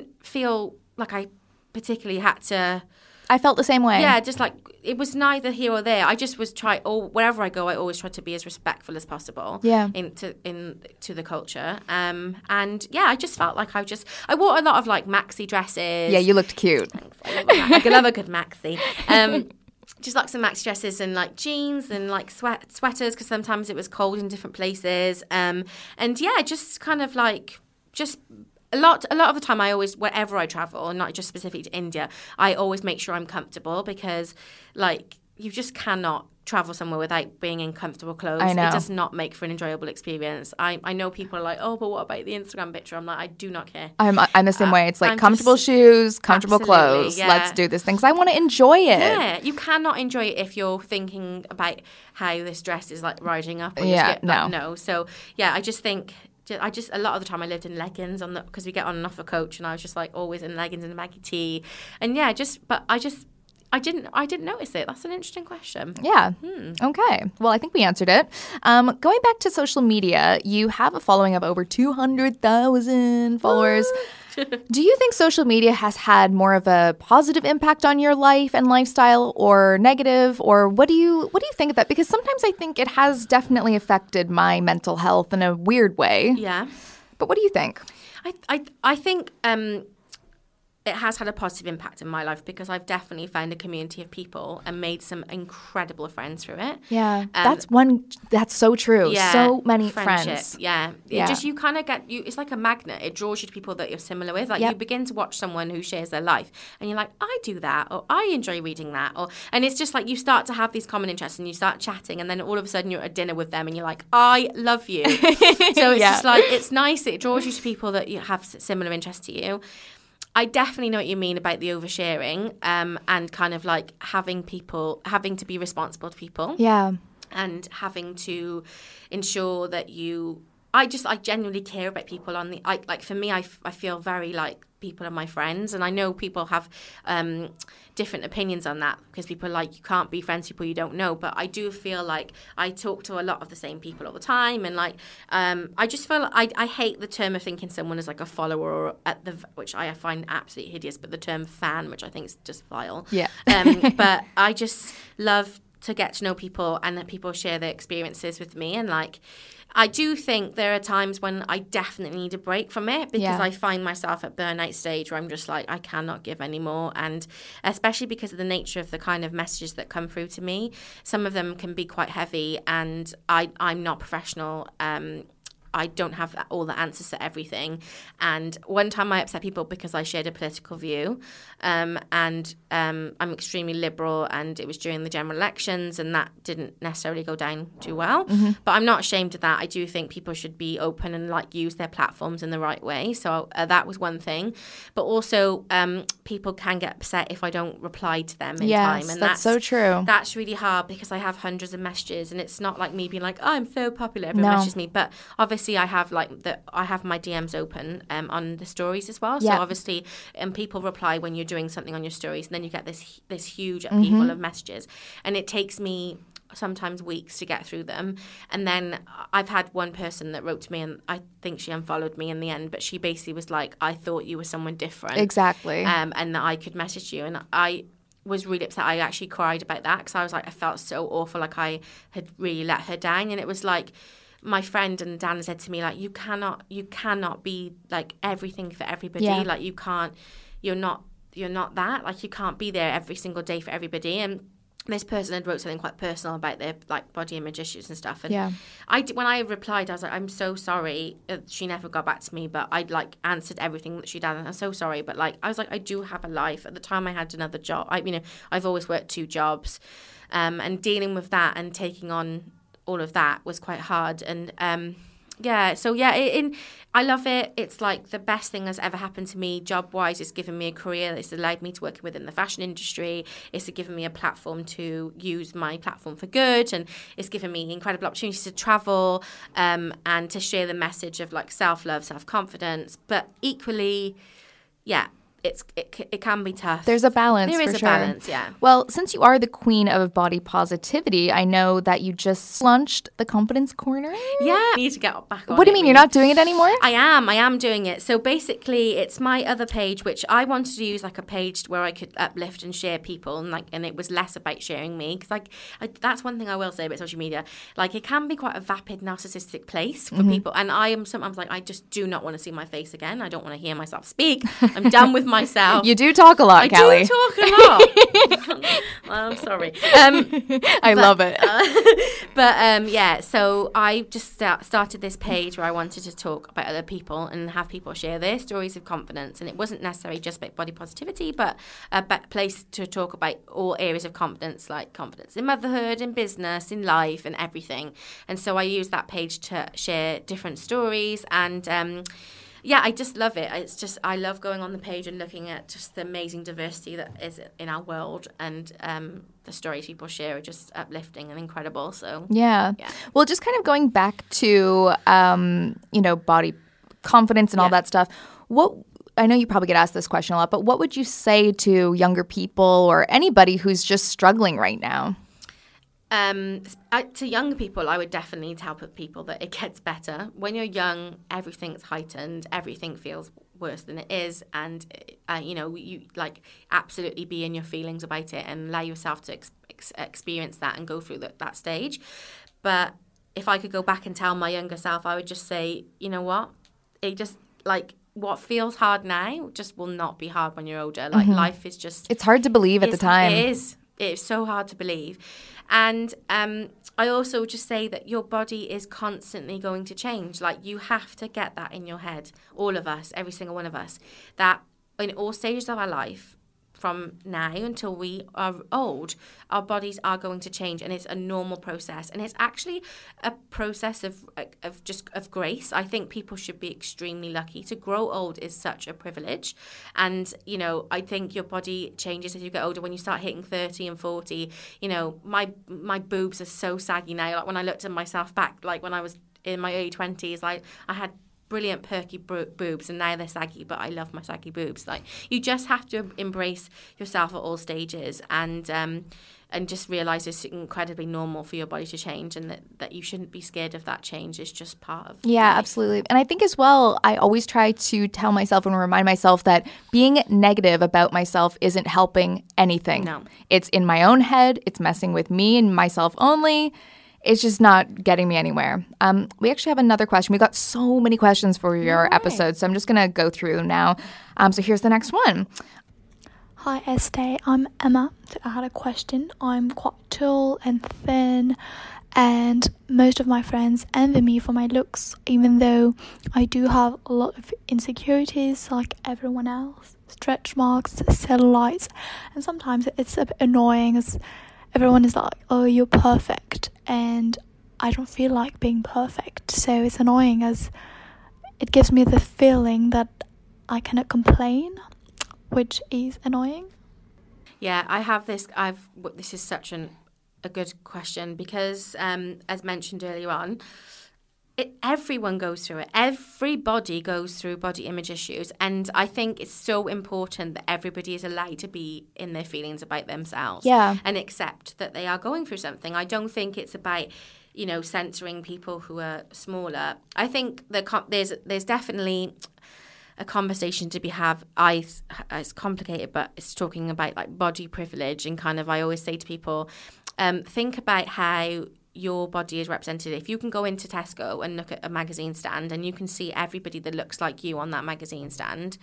I particularly had to. I felt the same way. Yeah, just like it was neither here or there. I just was wherever I go, I always try to be as respectful as possible. Yeah. into the culture. And yeah, I just felt like I wore a lot of like maxi dresses. Yeah, you looked cute. I love a good maxi. Just like some maxi dresses and like jeans and like sweaters, because sometimes it was cold in different places. And yeah, just kind of like A lot of the time, I always, wherever I travel, and not just specific to India, I always make sure I'm comfortable, because, like, you just cannot travel somewhere without being in comfortable clothes. I know. It does not make for an enjoyable experience. I know people are like, oh, but what about the Instagram picture? I'm like, I do not care. I'm the same way. It's like comfortable shoes, comfortable clothes. Yeah. Let's do this thing, because I want to enjoy it. Yeah, you cannot enjoy it if you're thinking about how this dress is like riding up. Or no. So yeah, I just think. A lot of the time I lived in leggings because we get on and off a coach, and I was just like always in leggings and a baggy tee, and yeah, I didn't notice it. That's an interesting question. Yeah. Okay. Well, I think we answered it. Going back to social media, you have a following of over 200,000 followers. Do you think social media has had more of a positive impact on your life and lifestyle, or negative, or what do you think of that? Because sometimes I think it has definitely affected my mental health in a weird way. Yeah. But what do you think? I think it has had a positive impact in my life, because I've definitely found a community of people and made some incredible friends through it. Yeah, that's so true. Yeah, so many friends. Yeah. You kind of it's like a magnet. It draws you to people that you're similar with. Like you begin to watch someone who shares their life, and you're like, I do that, or I enjoy reading that, and it's just like you start to have these common interests, and you start chatting, and then all of a sudden you're at dinner with them, and you're like, I love you. So it's just like, it's nice. It draws you to people that you have similar interests to you. I definitely know what you mean about the oversharing, and kind of like having to be responsible to people. Yeah. And having to ensure that I genuinely care about people for me, I feel very like people are my friends, and I know people have different opinions on that, because people are like, you can't be friends with people you don't know, but I do feel like I talk to a lot of the same people all the time, and like I just feel like I hate the term of thinking someone is like a follower, or which I find absolutely hideous, but the term fan, which I think is just vile. Yeah. But I just love to get to know people, and that people share their experiences with me, and like I do think there are times when I definitely need a break from it, because I find myself at burnout stage where I'm just like, I cannot give anymore. And especially because of the nature of the kind of messages that come through to me, some of them can be quite heavy, and I'm not professional. I don't have all the answers to everything. And one time I upset people because I shared a political view. And And I'm extremely liberal, and it was during the general elections, and that didn't necessarily go down too well. But I'm not ashamed of that. I do think people should be open and like use their platforms in the right way. So that was one thing. But also people can get upset if I don't reply to them in time. And that's so true. That's really hard because I have hundreds of messages, and it's not like me being like, oh, I'm so popular, everyone messages me. But obviously I have my DMs open on the stories as well. So obviously people reply when you're doing something on your stories, and then you get this huge upheaval of messages, and it takes me sometimes weeks to get through them. And then I've had one person that wrote to me, and I think she unfollowed me in the end, but she basically was like, I thought you were someone different. Exactly. And that I could message you. And I was really upset. I actually cried about that because I was like, I felt so awful, like I had really let her down. And it was like, my friend and Dan said to me, like, you cannot be like everything for everybody. Like you're not that. Like you can't be there every single day for everybody. And this person had wrote something quite personal about their like body image issues and stuff. And when I replied, I was like, I'm so sorry. She never got back to me, but I'd like answered everything that she'd done. And I'm so sorry. But like, I was like, I do have a life. At the time I had another job. I've always worked 2 jobs. And dealing with that and taking on all of that was quite hard. And I love it. It's like the best thing that's ever happened to me job-wise. It's given me a career. It's allowed me to work within the fashion industry. It's given me a platform to use my platform for good, and it's given me incredible opportunities to travel and to share the message of like self-love, self-confidence. But equally, it can be tough. There's a balance. There is a balance, yeah. Well, since you are the queen of body positivity, I know that you just launched the Confidence Corner. Yeah, I need to get back on. What do you mean? You're not doing it anymore? I am doing it. So basically, it's my other page, which I wanted to use like a page where I could uplift and share people, and it was less about sharing me, because that's one thing I will say about social media. Like, it can be quite a vapid, narcissistic place for people, and I am sometimes like, I just do not want to see my face again. I don't want to hear myself speak. I'm done with myself. You do talk a lot, Callie. I do talk a lot. Well, I'm sorry. I love it. So I just started this page where I wanted to talk about other people and have people share their stories of confidence. And it wasn't necessarily just about body positivity, but a place to talk about all areas of confidence, like confidence in motherhood, in business, in life, and everything. And so I used that page to share different stories, and I just love it. It's just, I love going on the page and looking at just the amazing diversity that is in our world, and the stories people share are just uplifting and incredible. So well, just kind of going back to body confidence and all that stuff. I know you probably get asked this question a lot, but what would you say to younger people or anybody who's just struggling right now? To young people, I would definitely tell people that it gets better. When you're young, everything's heightened, everything feels worse than it is, and you like absolutely be in your feelings about it and allow yourself to experience that and go through that stage. But if I could go back and tell my younger self, I would just say, you know what, it just like what feels hard now just will not be hard when you're older. Like life is just, it's hard to believe at the time. It is. It's so hard to believe. And I also just say that your body is constantly going to change. Like, you have to get that in your head, all of us, every single one of us, that in all stages of our life, from now until we are old, our bodies are going to change, and it's a normal process. And it's actually a process of grace. I think people should be extremely lucky. To grow old is such a privilege. And, I think your body changes as you get older. When you start hitting 30 and 40, my boobs are so saggy now. Like, when I looked at myself back, like when I was in my early 20s, like I had brilliant perky boobs, and now they're saggy, but I love my saggy boobs. Like, you just have to embrace yourself at all stages, and just realize it's incredibly normal for your body to change, and that you shouldn't be scared of that change. It's just part of life. Absolutely. And I think as well, I always try to tell myself and remind myself that being negative about myself isn't helping anything. No. It's in my own head. It's messing with me and myself only. It's just not getting me anywhere. We actually have another question. We got so many questions for your episode, so I'm just going to go through now. So here's the next one. Hi, Estee. I'm Emma. I had a question. I'm quite tall and thin, And most of my friends envy me for my looks, even though I do have a lot of insecurities like everyone else. Stretch marks, cellulites, and sometimes it's a bit annoying as everyone is like, oh, you're perfect, and I don't feel like being perfect. So it's annoying as it gives me the feeling that I cannot complain, which is annoying. Yeah, I have this. This is such a good question because, as mentioned earlier on, everyone goes through it. Everybody goes through body image issues, and I think it's so important that everybody is allowed to be in their feelings about themselves, and accept that they are going through something. I don't think it's about, censoring people who are smaller. I think there's definitely a conversation to be have. It's complicated, but it's talking about like body privilege and kind of. I always say to people, think about how your body is represented. If you can go into Tesco and look at a magazine stand and you can see everybody that looks like you on that magazine stand,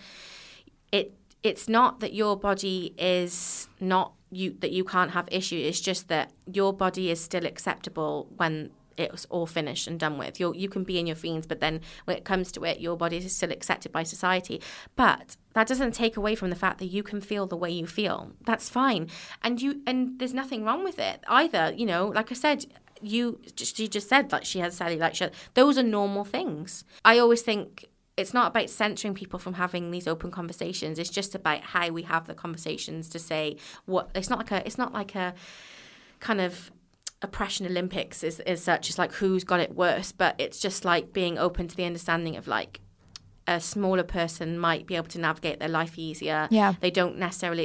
it's not that your body is not you, that you can't have issues. It's just that your body is still acceptable when it's all finished and done with. You can be in your feelings, but then when it comes to it, your body is still accepted by society. But that doesn't take away from the fact that you can feel the way you feel. That's fine, and there's nothing wrong with it either. Like I said, she just said that she has cellulite. Those are normal things. I always think it's not about censoring people from having these open conversations. It's just about how we have the conversations to say what. It's not like a kind of oppression Olympics is such. It's like who's got it worse, but it's just like being open to the understanding of like a smaller person might be able to navigate their life easier. Yeah. They don't necessarily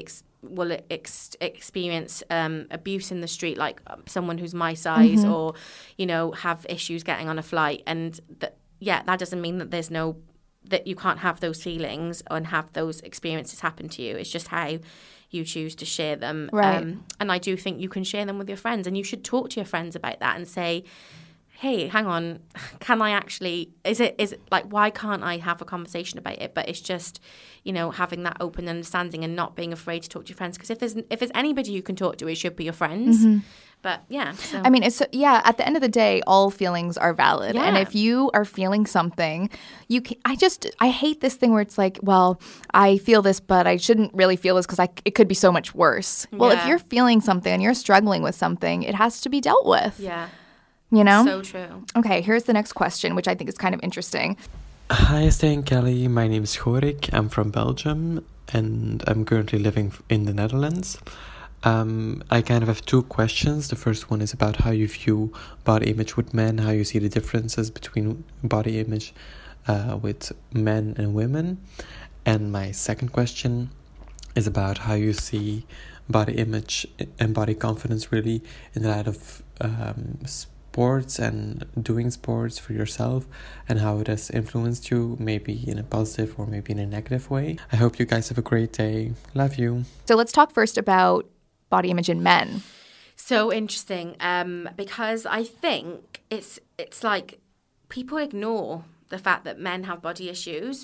experience abuse in the street like someone who's my size, or have issues getting on a flight. And that doesn't mean that that you can't have those feelings and have those experiences happen to you. It's just how you choose to share them. Right. And I do think you can share them with your friends, and you should talk to your friends about that and say, hey, hang on, can I actually, is it like, why can't I have a conversation about it? But it's just, having that open understanding and not being afraid to talk to your friends. Because if there's anybody you can talk to, it should be your friends. But yeah. So. I mean, at the end of the day, all feelings are valid. Yeah. And if you are feeling something, I hate this thing where it's like, well, I feel this, but I shouldn't really feel this because it could be so much worse. Well, if you're feeling something and you're struggling with something, it has to be dealt with. Yeah. So true. Okay, here's the next question, which I think is kind of interesting. Hi, Stay and Kelly. My name is Jorik. I'm from Belgium, and I'm currently living in the Netherlands. I kind of have two questions. The first one is about how you view body image with men, how you see the differences between body image with men and women. And my second question is about how you see body image and body confidence really in the light of sports and doing sports for yourself, and how it has influenced you, maybe in a positive or maybe in a negative way. I hope you guys have a great day. Love you. So let's talk first about body image in men. So interesting, because I think it's like people ignore the fact that men have body issues,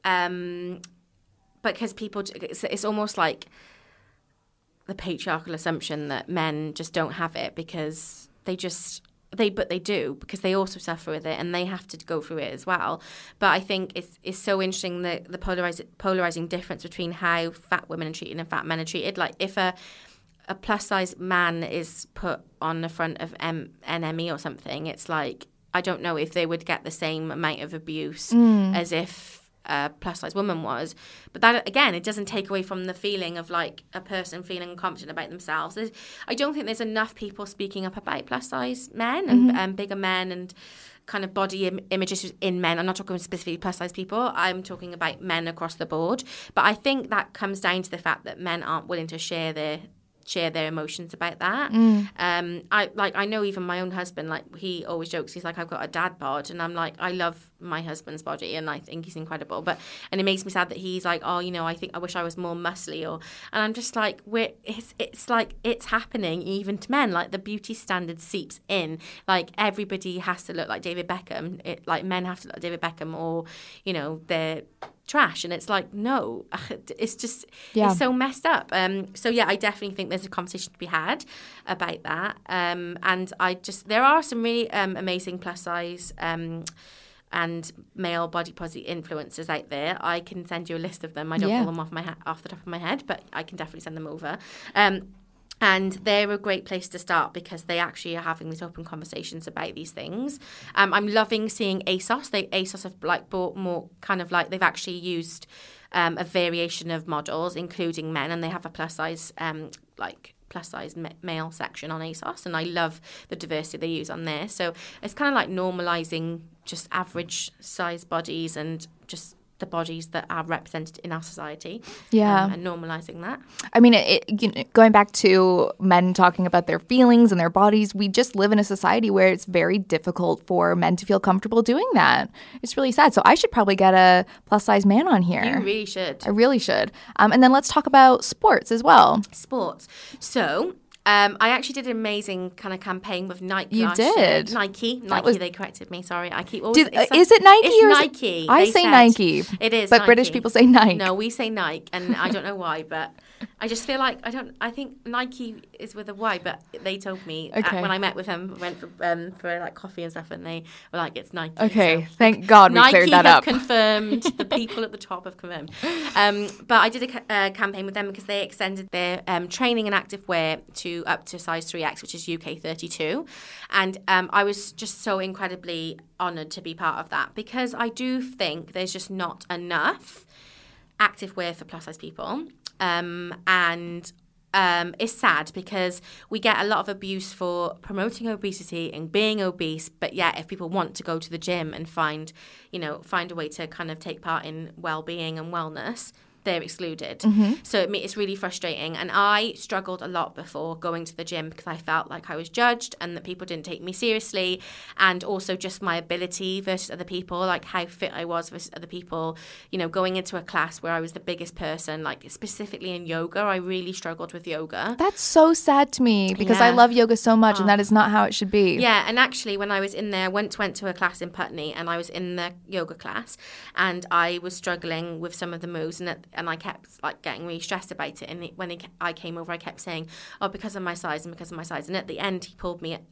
because it's almost like the patriarchal assumption that men just don't have it because but they do, because they also suffer with it and they have to go through it as well. But I think it's so interesting the polarizing difference between how fat women are treated and fat men are treated. Like if a plus size man is put on the front of NME or something, it's like, I don't know if they would get the same amount of abuse as if a plus size woman was. But that, again, it doesn't take away from the feeling of like a person feeling confident about themselves. I don't think there's enough people speaking up about plus size men and bigger men and kind of body image issues in men. I'm not talking specifically plus size people. I'm talking about men across the board. But I think that comes down to the fact that men aren't willing to share their emotions about that. I know even my own husband, like he always jokes, he's like, I've got a dad bod, and I'm like, I love my husband's body and I think he's incredible, and it makes me sad that he's like, oh, I wish I was more muscly, and I'm just like, it's like it's happening even to men. Like the beauty standard seeps in, like everybody has to look like David Beckham. Like men have to look like David Beckham, or trash. And it's like, no, it's just, Yeah. it's so messed up. So yeah, I definitely think there's a conversation to be had about that. And there are some really amazing plus size and male body positive influencers out there. I can send you a list of them. I don't know them off the top of my head, but I can definitely send them over. And they're a great place to start because they actually are having these open conversations about these things. I'm loving seeing ASOS. ASOS have like bought more kind of like they've actually used a variation of models, including men, and they have a plus size male section on ASOS, and I love the diversity they use on there. So it's kind of like normalizing just average size bodies and just the bodies that are represented in our society. Yeah. And normalizing that. I mean, going back to men talking about their feelings and their bodies, we just live in a society where it's very difficult for men to feel comfortable doing that. It's really sad. So I should probably get a plus size man on here. You really should. I really should. And then let's talk about sports as well. Sports. So I actually did an amazing kind of campaign with Nike. You did? Nike, they corrected me. Sorry, I keep always. Is it Nike? It's or Nike. I say Nike. It is, but Nike. British people say Nike. No, we say Nike, and I don't know why, but I just feel like I think Nike is with a Y, but they told me when I met with them, went for like coffee and stuff, and they were like, it's Nike. Okay, so thank God we cleared that up. Nike have confirmed. The people at the top have confirmed. But I did a campaign with them because they extended their training and activewear to up to size 3X, which is UK 32. And I was just so incredibly honoured to be part of that because I do think there's just not enough activewear for plus size people. And it's sad because we get a lot of abuse for promoting obesity and being obese, but yet if people want to go to the gym and find a way to kind of take part in well-being and wellness, they're excluded. Mm-hmm. So it's really frustrating. And I struggled a lot before going to the gym because I felt like I was judged and that people didn't take me seriously. And also just my ability versus other people, like how fit I was versus other people. Going into a class where I was the biggest person, like specifically in yoga, I really struggled with yoga. That's so sad to me because I love yoga so much and that is not how it should be. Yeah, and actually when I was in there, I went to a class in Putney and I was in the yoga class and I was struggling with some of the moves and I kept like getting really stressed about it. And I came over, I kept saying, "Oh, because of my size and because of my size." And at the end, he pulled me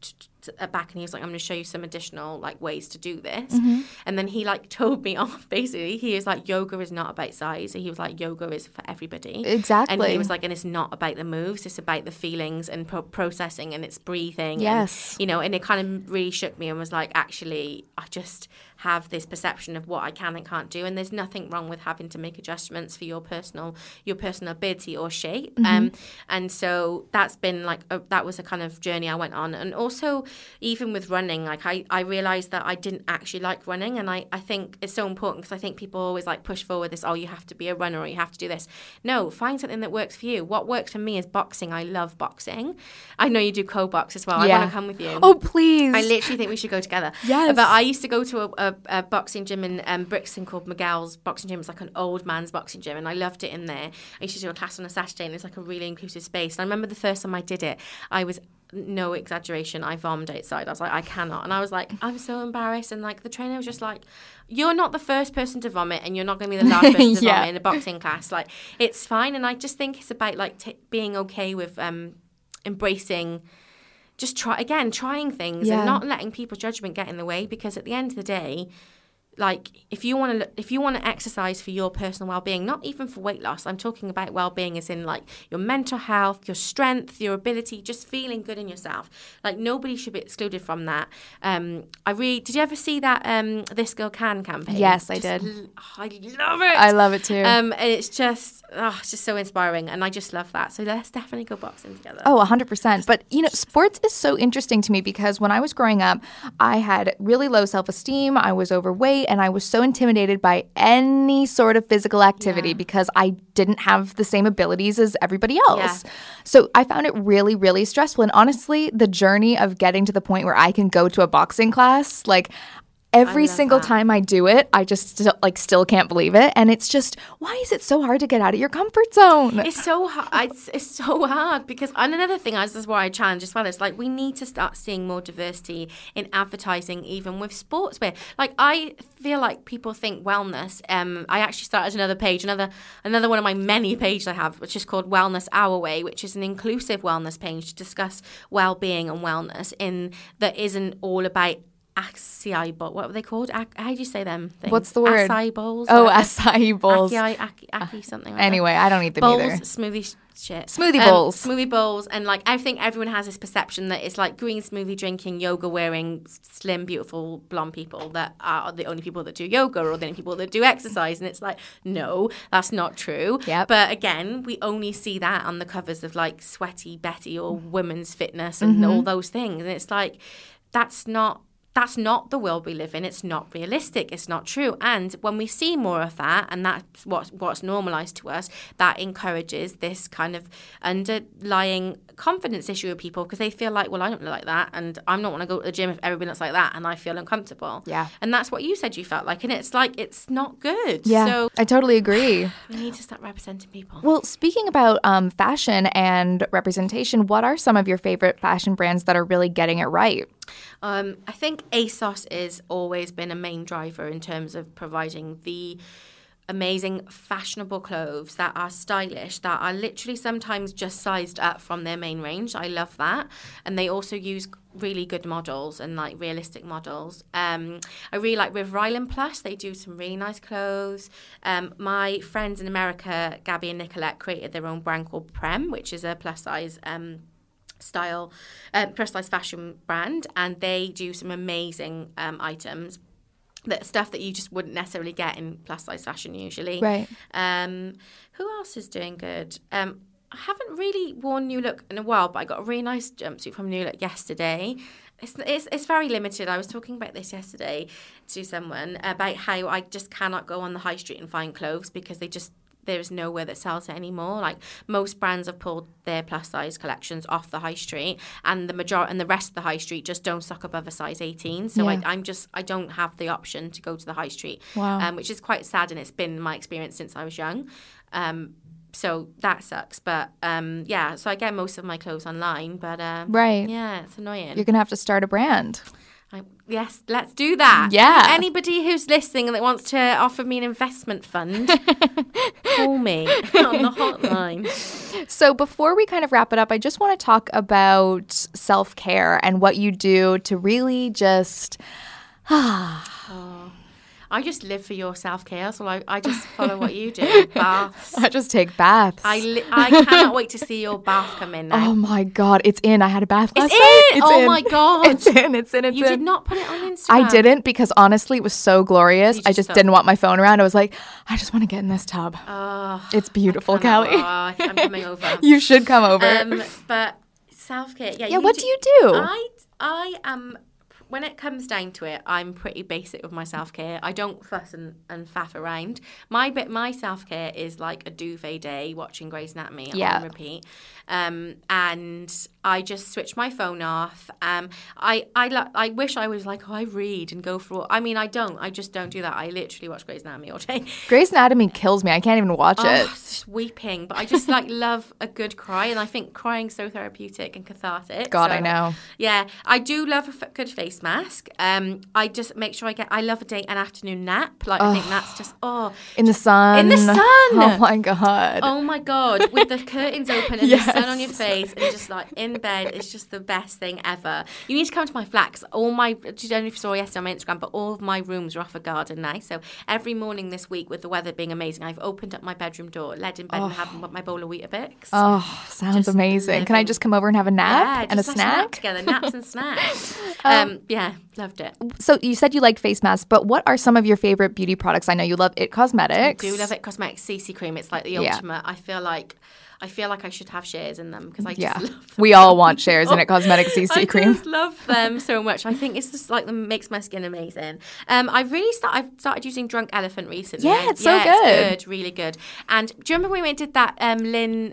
back and he was like, "I'm going to show you some additional like ways to do this." Mm-hmm. And then he like told me off. Basically, he was like, "Yoga is not about size." He was like, "Yoga is for everybody." Exactly. And he was like, "And it's not about the moves. It's about the feelings and processing and it's breathing." Yes. And, and it kind of really shook me and was like, actually, I just have this perception of what I can and can't do, and there's nothing wrong with having to make adjustments for your personal ability or shape. Mm-hmm. And so that's been like that was a kind of journey I went on. And also even with running, like I realized that I didn't actually like running, and I think it's so important because I think people always like push forward this, oh, you have to be a runner or you have to do this. No, find something that works for you. What works for me is boxing. I love boxing. I know you do co-box as well. Yeah. I want to come with you. Oh, please. I literally think we should go together. Yes. But I used to go to a boxing gym in Brixton called Miguel's Boxing Gym. It's like an old man's boxing gym, and I loved it in there. I used to do a class on a Saturday, and it's like a really inclusive space. And I remember the first time I did it, I was, no exaggeration, I vomited outside. I was like, I cannot. And I was like, I'm so embarrassed. And like the trainer was just like, you're not the first person to vomit, and you're not going to be the last person to vomit in a boxing class. Like, it's fine. And I just think it's about like being okay with embracing, just trying things and not letting people's judgment get in the way, because at the end of the day, like if you want to exercise for your personal well-being, not even for weight loss, I'm talking about well-being as in like your mental health, your strength, your ability, just feeling good in yourself. Like nobody should be excluded from that. Did you ever see that This Girl Can campaign? Yes, I did. I love it. I love it too. And it's just so inspiring, and I just love that. So let's definitely go boxing together. Oh, 100%. But sports is so interesting to me because when I was growing up, I had really low self-esteem. I was overweight. And I was so intimidated by any sort of physical activity because I didn't have the same abilities as everybody else. Yeah. So I found it really, really stressful. And honestly, the journey of getting to the point where I can go to a boxing class, like, Every single time I do it, I just still can't believe it. And it's just, why is it so hard to get out of your comfort zone? It's so hard. It's so hard because, and another thing, this is where I challenge as well, is like we need to start seeing more diversity in advertising, even with sportswear. Like I feel like people think wellness. I actually started another page, another one of my many pages I have, which is called Wellness Our Way, which is an inclusive wellness page to discuss well-being and wellness that isn't all about acai bowl. What were they called? How do you say them things? What's the word? Acai bowls. Oh, acai bowls. Acai something like that. Anyway, I don't eat them bowls, either. Smoothie shit. Smoothie bowls. Smoothie bowls. And like, I think everyone has this perception that it's like green smoothie drinking, yoga wearing, slim, beautiful, blonde people that are the only people that do yoga or the only people that do exercise. And it's like, no, that's not true. Yep. But again, we only see that on the covers of like Sweaty Betty or Women's Fitness and all those things. And it's like, that's not the world we live in. It's not realistic. It's not true. And when we see more of that, and that's what's normalized to us, that encourages this kind of underlying confidence issue with people because they feel like, well, I don't look like that, and I'm not want to go to the gym if everybody looks like that, and I feel uncomfortable. Yeah. And that's what you said you felt like, and it's like it's not good. Yeah, so I totally agree. We need to start representing people. Well, speaking about fashion and representation, what are some of your favorite fashion brands that are really getting it right? I think ASOS has always been a main driver in terms of providing the amazing fashionable clothes that are stylish, that are literally sometimes just sized up from their main range. I love that. And they also use really good models and like realistic models. I really like River Island Plus. They do some really nice clothes. My friends in America, Gabby and Nicolette, created their own brand called Prem, which is a plus size personalized fashion brand, and they do some amazing items, that stuff that you just wouldn't necessarily get in plus size fashion usually. Right. Who else is doing good? I haven't really worn New Look in a while, but I got a really nice jumpsuit from New Look yesterday. It's very limited. I was talking about this yesterday to someone about how I just cannot go on the high street and find clothes because there is nowhere that sells it anymore. Like most brands have pulled their plus size collections off the high street, and the rest of the high street just don't stock above a size 18. So Yeah. I don't have the option to go to the high street, Wow. which is quite sad, and it's been my experience since I was young. So that sucks. But so I get most of my clothes online. But Right. yeah, it's annoying. You're going to have to start a brand. Yes, let's do that. Yeah. Anybody who's listening and that wants to offer me an investment fund, call me on the hotline. So before we kind of wrap it up, I just want to talk about self-care and what you do to really just... I just live for your self-care, so I just follow what you do. Baths. I just take baths. I cannot wait to see your bath come in now. Oh my God, it's in. I had a bath last It's night. in? Oh my God. It's in. You did not put it on Instagram. I didn't because honestly, it was so glorious. I just thought- didn't want my phone around. I was like, I just want to get in this tub. It's beautiful, Callie. I'm coming over. You should come over. But self-care. Yeah, what do you do? I am... When it comes down to it, I'm pretty basic with my self-care. I don't fuss and faff around. My self-care is like a duvet day watching Grey's Anatomy on repeat. And I just switch my phone off. I wish I was like, I read and go for... I mean, I don't. I just don't do that. I literally watch Grey's Anatomy all day. Grey's Anatomy kills me. I can't even watch it. It's just weeping. But I just love a good cry. And I think crying's so therapeutic and cathartic. God, so, I know. Yeah. I do love a good face mask. I just make sure I love an afternoon nap. I think that's just, in the sun. In the sun. Oh my God. Oh my God. With the curtains open and the sun on your face and just in bed, it's just the best thing ever. You need to come to my flat because I don't know if you saw yesterday on my Instagram, but all of my rooms are off a garden now. So every morning this week, with the weather being amazing, I've opened up my bedroom door, laid in bed and had my bowl of Weetabix. Oh, sounds amazing. Can I just come over and have a nap and a snack? Together, naps and snacks. Yeah, loved it. So you said you like face masks, but what are some of your favorite beauty products? I know you love It Cosmetics. I do love It Cosmetics CC cream. It's like the ultimate. I feel like I should have shares in them because I just love them. We all want shares in It Cosmetics CC cream. I just love them so much. I think it's just makes my skin amazing. I've started using Drunk Elephant recently. Yeah, it's so good. It's good, really good. And do you remember when we did that Lynn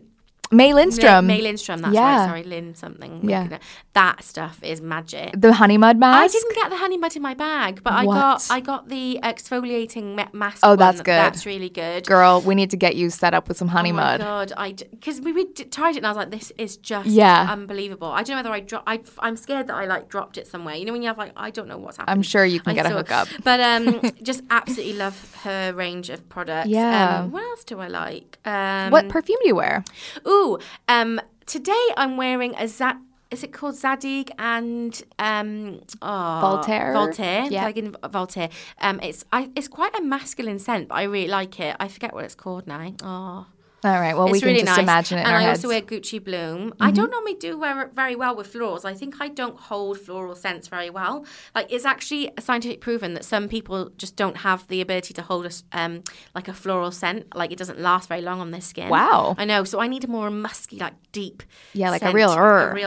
May Lindstrom. May Lindstrom, that's right. Sorry, Lynn something. Yeah. That stuff is magic. The honey mud mask? I didn't get the honey mud in my bag, but I got the exfoliating mask. Oh, that's good. That's really good. Girl, we need to get you set up with some honey mud. Oh, my God. Because we tried it and I was like, this is just unbelievable. I don't know whether I'm scared that I dropped it somewhere. You know when you have I don't know what's happening. I'm sure you can get a hookup. But just absolutely love her range of products. Yeah. What else do I like? What perfume do you wear? Ooh, today I'm wearing a is it called Zadig and Voltaire? Voltaire. Yeah. Voltaire. It's quite a masculine scent, but I really like it. I forget what it's called now. Oh. All right, well, it's we can really just nice. imagine it in and our I heads. also wear Gucci Bloom. I don't normally do wear very well with florals. I think I don't hold floral scents very well. It's actually scientifically proven that some people just don't have the ability to hold a floral scent. It doesn't last very long on their skin. Wow. I know. So I need a more musky, deep scent, a real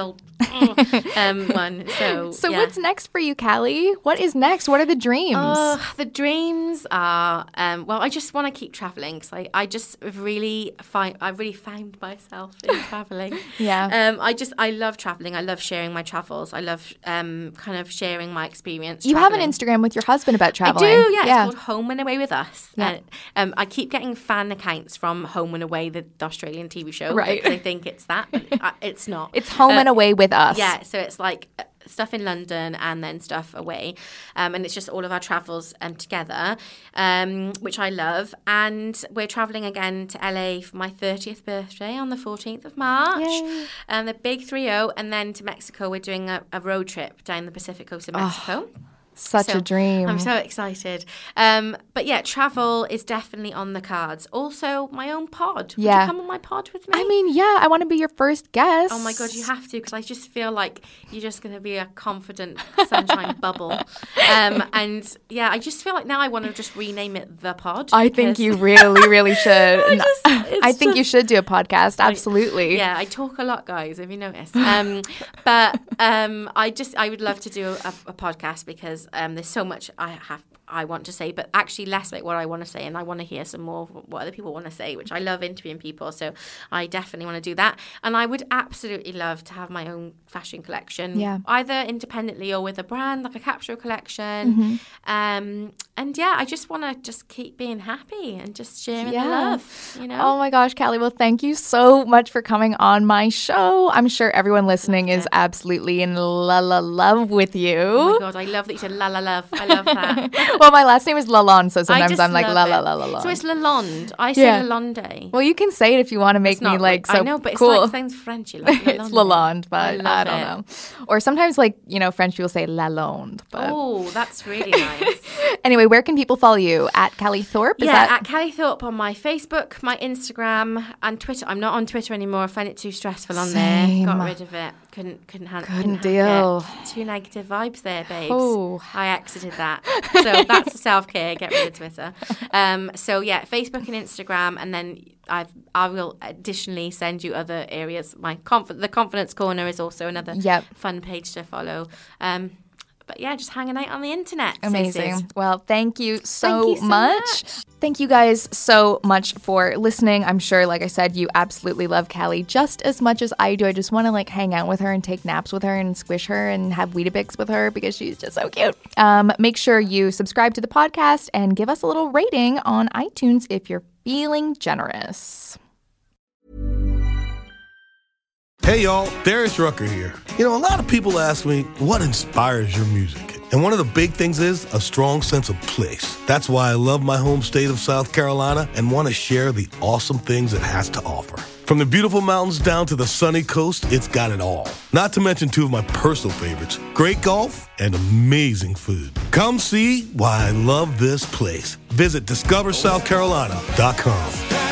one. So yeah. What's next for you, Callie? What is next? What are the dreams? The dreams are, I just want to keep traveling because I just really found myself in traveling. Yeah. I love traveling. I love sharing my travels. I love kind of sharing my experience. You traveling. have an Instagram with your husband about traveling. I do, yeah. It's called Home and Away with Us. Yeah. I keep getting fan accounts from Home and Away, the Australian TV show. Right. Because I think it's that, but it's not. It's Home and Away with Us. Yeah, so it's stuff in London and then stuff away. And it's just all of our travels together, which I love. And we're travelling again to LA for my 30th birthday on the 14th of March. The big 3-0. And then to Mexico, we're doing a road trip down the Pacific coast of Mexico. Such a dream. I'm so excited. But yeah, travel is definitely on the cards. Also, my own pod. Would you come on my pod with me? I mean, yeah, I want to be your first guest. Oh my God, you have to, because I just feel like you're just going to be a confident sunshine bubble. And yeah, I just feel like now I want to just rename it The Pod. I think you really, really should. I think you should do a podcast. Absolutely. I talk a lot, guys, if you noticed. But I would love to do a podcast because there's so much I want to say, but actually less about what I want to say, and I want to hear some more of what other people want to say, which I love interviewing people, so I definitely want to do that. And I would absolutely love to have my own fashion collection, either independently or with a brand, like a capsule collection. And yeah, I just want to just keep being happy and just sharing the love, you know? Oh my gosh, Callie, well, thank you so much for coming on my show. I'm sure everyone listening is absolutely in love with you. Oh my God, I love that you said love. I love that. Well, my last name is Lalonde, so sometimes I'm like la. So it's Lalonde. I say Lalonde. Well, you can say it if you want to make me like so cool. I know, but it sounds Frenchy. Like Lalonde. It's Lalonde, but I don't know. Or sometimes French people say Lalonde. But... Oh, that's really nice. Anyway, where can people follow you? At Callie Thorpe? At Callie Thorpe on my Facebook, my Instagram, and Twitter. I'm not on Twitter anymore. I find it too stressful on there. Got rid of it. Couldn't deal. It. Too negative vibes there, babes. Oh. I exited that. So that's self-care. Get rid of Twitter. So yeah, Facebook and Instagram, and then I will additionally send you other areas. The Confidence Corner is also another fun page to follow. But yeah, just hanging out on the internet. Amazing. Well, thank you so much. Thank you guys so much for listening. I'm sure, like I said, you absolutely love Callie just as much as I do. I just want to hang out with her and take naps with her and squish her and have Weetabix with her because she's just so cute. Make sure you subscribe to the podcast and give us a little rating on iTunes if you're feeling generous. Hey y'all, Darius Rucker here. A lot of people ask me, what inspires your music? And one of the big things is a strong sense of place. That's why I love my home state of South Carolina and want to share the awesome things it has to offer. From the beautiful mountains down to the sunny coast, it's got it all. Not to mention two of my personal favorites, great golf and amazing food. Come see why I love this place. Visit discoversouthcarolina.com.